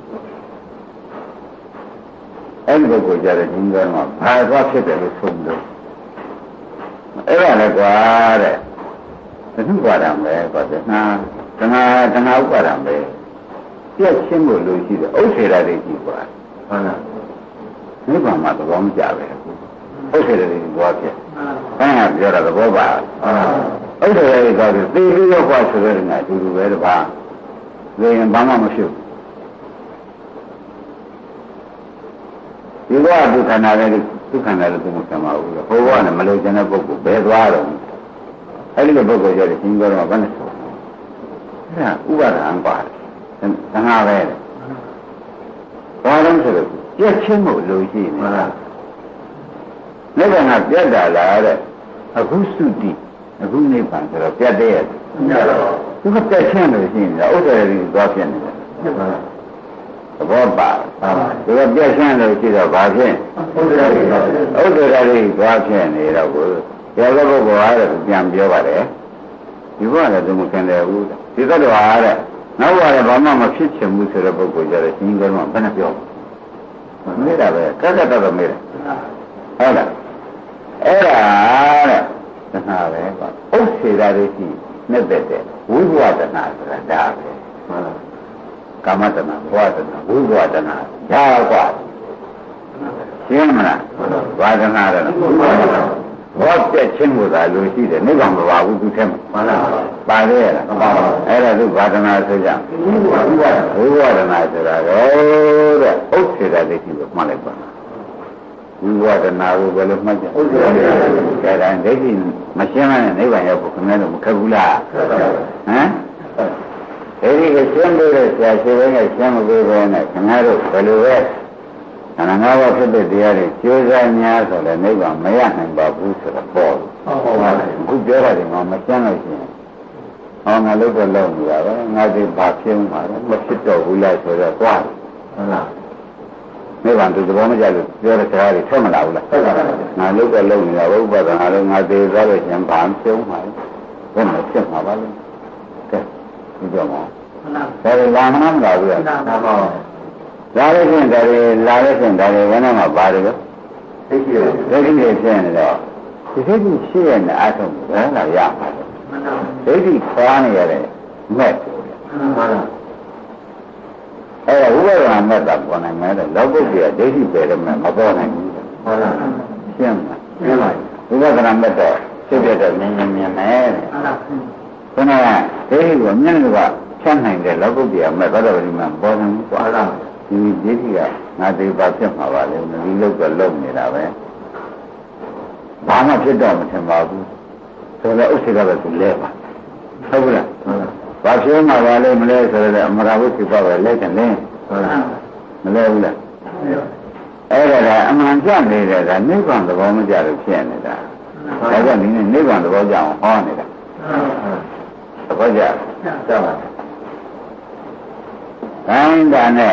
အဲ့ဒီပုဂ္ဂိုလ်ကြတဲ့ခြင်းကမှဘာသွားဖြစ်တယ်လို့ဆိုလို့အဲ့ဒါလည်းကွာတဲ့သတိပါဒံပဲကွာတဏှာတဏှာတဏှာဥပါဒံပဲပြည့်ချင်းကိုလို့ရှိတယ်ဥစ္စေရတွေကြီးကွာဟုတ်လားနိဗ္ဗာန်မှာသဘောမကျပဲဥစ္စေရတွေသွားဖြစ်အဲ့ဒါပြောတာသဘောပါဥစ္စေရတွေသွားပြီးသိပြီးတော့ကွာဆိုတဲ့နေရာအတူတူပဲတပါးသိရင်ဘာမှမဖြစ်ဘူးဒီကဒုက္ခနာလည်းဒုက္ခနာလည်းသူမဆံပါဘူးလို့ဟိုဘကလည်းမလို့ကျန်တဲ့ပုဂ္ဂိုလ်ဘယ်သွားတော့အဲ့ဒီလိုပုဂ္ဂိုလ်ကြတဲ့ရှင်ပြောတော့ဘယ်နဲ့ဆိုအဲ့ဒါဥပါဒံပါတယ်သံဃာပဲဘာလို့ဆိုတော့ပြည့်ချင်းမို့လို့ရှိနေလားနိဗ္ဗာန်ကပြတ်တာလားတဲ့အခုစုတိအခုနိဗ္ဗာန်ဆိုတော့ပြတ်တဲ့ရဲ့သူကပြတ်ချင်းလို့ရှိနေတာဥစ္စာတွေသွားဖြစ်နေတယ်သဘောပါသူကပြတ်ချင်းလို့ရှိတော့ဘာဖြစ်ဥစ္စာတွေဥစ္စာတွေသွားဖြစ်နေတော့ကိုဘယ်လိုပုဂ္ဂိုလ်အားလည်းပြန်ပြောပါတယ်ဒီဘကလည်းသူမခင်တယ်ဘူးဒီသတ္တဝါအားလည်းနောက်ဘကလည်းဘာမှမဖြစ်ချင်ဘူးဆိုတဲ့ပုဂ္ဂိုလ်ကြတဲ့ရှင်ကမှဘယ်နဲ့ပြောမေးတာပဲကက်ကက်တော့မေးတယ်ဟုတ်လားအဲ့ဒါတဲ့တဏှာပဲကွာဥစ္စေရာတွေရှိနဲ့တဲ့တဲ့ဝိဘဝတဏှာဆိုတာဒါပဲဟုတ်လားကာမတဏှာဘဝတဏှာဝိဘဝတဏှာဒါကွာရှင်းမလားဘာတဏှာလဲဘောပြည့်ချင်းကိုသာလိုရှိတယ်နိဗ္ဗာန်မပါဘူးသူထဲမှာမှန်လားပါသေးရလားမပါဘူးအဲ့ဒါသူဘာတဏှာဆိုကြဝိဘဝဝိဘဝတဏှာဆိုတာတော့တဲ့ဥစ္စေရာတွေရှိလို့မှတ်လိုက်ပါဝိဝါဒနာကိုဘယ်လိုမှတ်ကြဥစ္စာတွေဒါကဒိဋ္ဌိမရှင်းမနဲ့နိဗ္ဗာန်ရောက်ဖို့ခင်ဗျားတို့မခက်ဘူးလားဟမ်အဲဒီကရှင်းလို့တဲ့ဆရာရှင်ဘက်ကရှင်းမပေးဘဲနဲ့ခင်ဗျားတို့ဘယ်လိုပဲခန္ဓာငါးပါးဖြစ်တဲ့တရားတွေကျိုးစားများဆိုလည်းနိဗ္ဗာန်မရနိုင်ပါဘူးဆိုတော့ပေါ့ဟုတ်ပါဘူးအခုပြောတာဒီမှာမရှင်းလို့ရှိရင်ဟောငါလို့တော့လုံးနေတာပဲငါဒီဘာဖြစ်မှာလဲမဖြစ်တော့ဘူးလားဆိုတော့သွားဟုတ်လားနိဗ္ဗာန်သူသဘောမကျလို့ပြောတဲ့စကားတွေထွက်မလာဘူးလားထွက်ပါပါငါလုံးတော့လုံးနေတာဘုရားကငါလည်းငါသေးသွားလို့ရှင်ဘာမှပြုံးမှာဘယ်မှာဖြစ်မှာပါလဲကဲဒီတော့မှာဒါလည်းလာမနာမလာဘူးလားလာပါလာလို့ရှင်ဒါတွေလာလို့ရှင်ဒါတွေဘယ်နဲ့မှပါတယ်လို့သိရှိတယ်သိရှိတယ်ဖြစ်နေတော့ဒီသိရှိရှိရတဲ့အထုံးဘယ်လာရမှာလဲဒိဋ္ဌိခွာနေရတဲ့မဲ့တယ်မှန်ပါအဲ့ဒါဥပဒနာမဲ့တာပေါ်နိုင်မယ်တဲ့လောက်ပုဂ္ဂိုလ်ကဒိဋ္ဌိပဲတယ်မဲ့မပေါ်နိုင်ဘူးဟုတ်လားရှင်းပါရှင်းပါဥပဒနာမဲ့တော့ဖြစ်ပြတဲ့မြင်မြင်မြင်မယ်တဲ့ဟုတ်လားခုနကဒိဋ္ဌိကိုမြင်လို့ကဖြတ်နိုင်တဲ့လောက်ပုဂ္ဂိုလ်ကမဲ့တော့ဒီမှာပေါ်နိုင်ဘူးဟုတ်လားဒီဒိဋ္ဌိကငါသေးပါဖြစ်မှာပါလေဒီလောက်ကလုံနေတာပဲဘာမှဖြစ်တော့မထင်ပါဘူးဆိုတော့ဥစ္စေကပဲသူလဲပါဟုတ်လားဟုတ်လားဘာဖြစ်မှာပါလဲမလဲဆိုတော့အမရာဝိဖြစ်ပါပဲလက်ကနေဟုတ်လားမလဲဘူးလားအဲ့ဒါကအမှန်ကြနေတဲ့ကနိဗ္ဗာန်သဘောမကြလို့ဖြစ်နေတာဒါကြောင့်ဒီနေ့နိဗ္ဗာန်သဘောကြအောင်ဟောနေတာသဘောကြကြပါခိုင်းတာနဲ့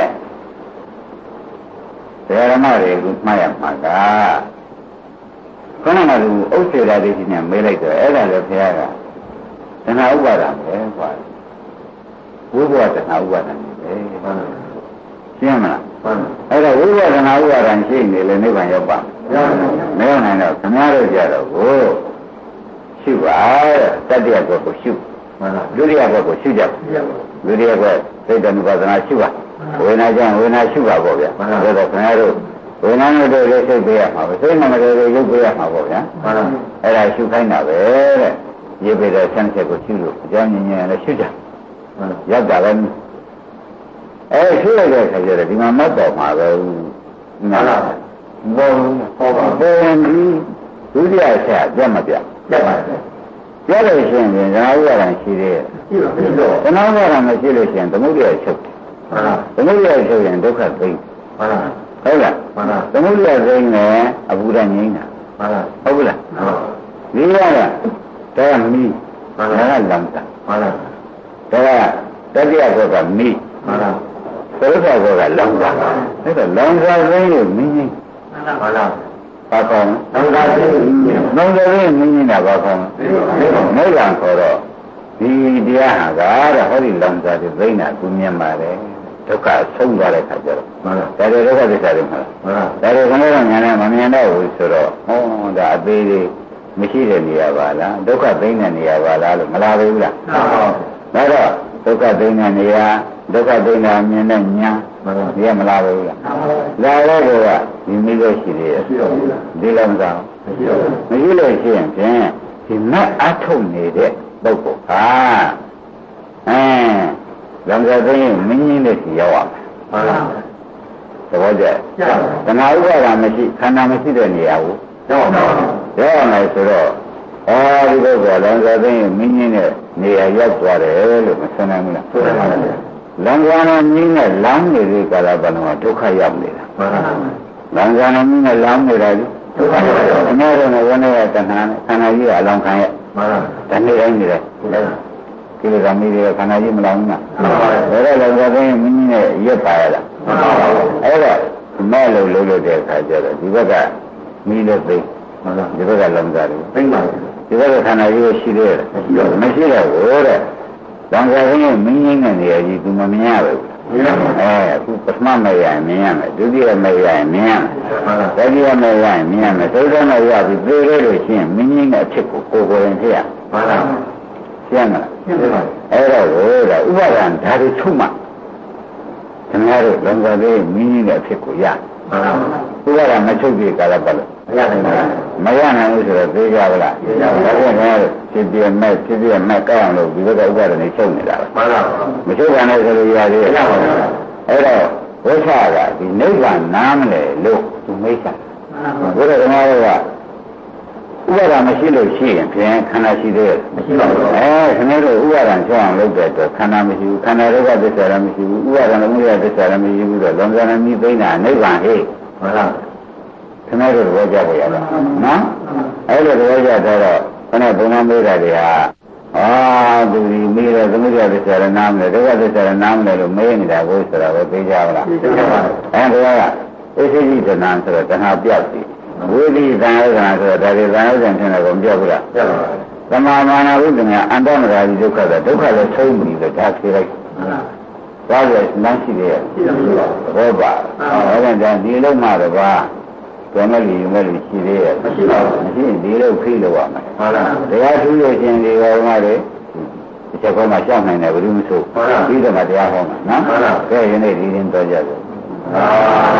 ဓမ္မတွေကမှတ်ရမှာကခဏမှသူဥစ္စေရာဒိဋ္ဌိနဲ့မေးလိုက်တော့အဲ့ဒါလည်းဘုရားကတဏှာဥပါဒံပဲကွာဝိဘဝတဏှာဥပါဒံပဲရှင်းမလားအဲ့ဒါဝိဘဝတဏှာဥပါဒံရှိနေလေနိဗ္ဗာန်ရောက်ပါမရောက်နိုင်တော့ခမည်းတော်ကြတော့ကိုရှုပါတတ္တရဘက်ကိုရှုဒုတိယဘက်ကိုရှုကြဒုတိယဘက်စိတ်တ ानु ပါဒနာရှုပါဝေဒနာကြောင့်ဝေဒနာရှုပါပေါ့ဗျာဒါတော့ခင်ဗျားတို့ဝေဒနာနဲ့တို့လေးစိတ်ပေးရမှာပဲစိတ်နဲ့မတို့လေးရုပ်ပေးရမှာပေါ့ဗျာအဲ့ဒါရှုခိုင်းတာပဲတဲ့ရုပ်ပေးတဲ့ဆန်းချက်ကိုရှုလို့အကြောင်းညင်ညင်လည်းရှုကြရောက်တာလည်းအဲရှုလိုက်တဲ့အခါကျတော့ဒီမှာမတ်တော်မှာပဲနားလားဘောဟောပါဘယ်ဒီဒုတိယဆက်ပြတ်မပြတ်ပြတ်ပါပြတ်လို့ရှိရင်ဇာဝရံရှိသေးတယ်ရှိပါဘူးတော့ဇာဝရံမရှိလို့ရှိရင်သမုဒ္ဒရာချုပ်ဟုတ်လားသမုဒ္ဒရာချုပ်ရင်ဒုက္ခသိမ်းဟုတ်လားဟုတ်လားမှန်ပါသမုဒ္ဒရာသိမ်းနဲ့အဘူရငြိမ်းတာမှန်ပါဟုတ်လားဟုတ်ဒီရကဒါကမိမှန်ပါဒါကလမ်းတာမှန်ပါဒါကတတိယကောကမိမှန်ပါသုခကောကလမ်းတာအဲ့ဒါလမ်းစာသိမ်းလို့မိငြိမ်းမှန်ပါလားဘာကောင်းလမ်းစာသိမ်းလမ်းစာသိမ်းမိငြိမ်းတာဘာကောင်းနိဗ္ဗာန်ခေါ်တော့ဒီတရားဟာကတဲ့ဟောဒီလမ်းစာသိမ်းတာသူမြင်ပါတယ်ဒုက္ခဆုံးသွားတဲ့ခါကျတော့မှန်လားဒါတွေဒုက္ခသစ္စာတွေမှန်လားမှန်လားဒါတွေခဏတော့ညာနဲ့မမြင်တော့ဘူးဆိုတော့ဟောဒါအသေးလေးမရှိတဲ့နေရာပါလားဒုက္ခသိမ်းတဲ့နေရာပါလားလို့မလားဘူးလားမှန်ပါဒါတော့ဒုက္ခသိမ်းတဲ့နေရာဒုက္ခသိမ်းတာမြင်တဲ့ညာမှန်ပါဒီကမလားဘူးလားလာတော့ကဒီမိလို့ရှိသေးရဲ့ဒီလည်းမကောင်းမရှိလို့ရှိရင်ဖြင့်ဒီမတ်အထုတ်နေတဲ့ပုဂ္ဂိုလ်ဟာအဲလမ်းစာသိရင်မင်းကြီးနဲ့စီရောက်ရမယ်ဟုတ်လားသဘောကျတဏှာဥပါဒာမရှိခန္ဓာမရှိတဲ့နေရာကိုရောက်ပါဘူးရောက်ရမယ်ဆိုတော့အဲဒီဘက်ကလမ်းစာသိရင်မင်းကြီးနဲ့နေရာရောက်သွားတယ်လို့မဆိုနိုင်ဘူးလားဆိုနိုင်ပါဘူးလမ်းစာနဲ့မင်းနဲ့လမ်းနေတဲ့ကာလပတ်လုံးကဒုက္ခရောက်နေတာဟုတ်လားလမ်းစာနဲ့မင်းနဲ့လမ်းနေတာလေဒုက္ခရောက်တယ်အများဆုံးကဝိနည်းတဏှာနဲ့ခန္ဓာကြီးကအလောင်းခံရမှန်ပါဒါနေတိုင်းနေတယ်ကိလေသာမိတွေခန္ဓာကြီးမလောင်ဘူးလားမှန်ပါဘူးဒါလည်းလည်းသိရင်မိမိနဲ့ရက်ပါရလားမှန်ပါဘူးအဲ့တော့မဲ့လို့လုံးလို့တဲ့အခါကျတော့ဒီဘက်ကမိလို့သိမှန်ပါဒီဘက်ကလောင်စားတယ်သိပါဘူးဒီဘက်ကခန္ဓာကြီးရှိသေးတယ်မရှိတော့ဘူးတဲ့လောင်စားရင်မိမိနဲ့နေရာကြီးသူမမြင်ရဘူးအဲအခုပထမမဲ့ရရင်မြင်ရမယ်ဒုတိယမဲ့ရရင်မြင်ရမယ်တတိယမဲ့ရရင်မြင်ရမယ်သုဒ္ဓမဲ့ရပြီးပြေးလို့ရှိရင်မိမိနဲ့အဖြစ်ကိုကိုယ်ကိုယ်ရင်ဖြစ်ရမှန်ပါရှင်းမလားရှင်းပါပြီအဲ့တော့ဟိုဒါဥပါဒံဓာတ်တွေချုပ်မှခင်ဗျားတို့လုံခြုံရေးမိမိနဲ့အဖြစ်ကိုရမှန်ပါဥပါဒံမချုပ်ပြေကာလပတ်လို့မရနိုင်ဘူးမရနိုင်ဘူးဆိုတော့သိကြပါလားသိကြပါဘူးဒါကြောင့်ဖြစ်ပြမဲ့ဖြစ်ပြမဲ့ကောက်အောင်လို့ဒီဘက်ကဥပါဒံတွေချုပ်နေတာပဲမှန်ပါမချုပ်ပါနဲ့ဆိုလို့ရသေးတယ်အဲ့တော့ဝိသကဒီနိဗ္ဗာန်နားမလဲလို့သူမိတ်ဆက်ဘုရားဓမ္မတော်ကဥပါဒမရှိလို့ရှိရင်ဖြင့်ခန္ဓာရှိသေးရဲ့မရှိပါဘူးအဲခင်ဗျားတို့ဥပါဒံကျောင်းအောင်လုပ်တဲ့အတွက်ခန္ဓာမရှိဘူးခန္ဓာဒုက္ခသစ္စာလည်းမရှိဘူးဥပါဒံသမုဒယသစ္စာလည်းမရှိဘူးတော့လောကနဲ့မြည်သိမ့်တာနိဗ္ဗာန်ဟဲ့ဟုတ်လားခင်ဗျားတို့သဘောကျပါရဲ့နော်အဲ့လိုသဘောကျတော့ခဏဘုံမမေးတာတွေဟာအာသူဒီမေးတဲ့သမုဒယသစ္စာလည်းနားမလဲဒုက္ခသစ္စာလည်းနားမလဲလို့မေးနေတာကိုဆိုတော့ပဲသိကြပါလားသိကြပါဘူးအဲဒါကဣသိတိတဏံဆိုတော့တဏှာပြောက်ပြီဝိသိသံဃာဆိုတာဒါတွေသံဃာဆံထင်တယ်ကိုမပြောဘူးလားပြောပါဘူးသမာမာနာဝိတ္တညာအန္တမဂါဒီဒုက္ခဆိုဒုက္ခလည်းဆုံးပြီလို့ဒါဖြေလိုက်ဘာလို့လမ်းရှိသေးရဲ့ဘောပါအဲဒါကြောင့်ဒီလုံးမှတော့ဘာတော်မဲ့လူမဲ့လူရှိသေးရဲ့မရှိပါဘူးမရှိရင်ဒီလုံးဖိလို့ရမယ်ဟုတ်လားတရားထူးလို့ရှင်ဒီကောင်ကလေဒီချက်ကောမှရှောက်နိုင်တယ်ဘယ်လိုမဆိုပြီးတော့မှတရားဟောမှာနော်ကဲယနေ့ဒီရင်တော့ကြတယ်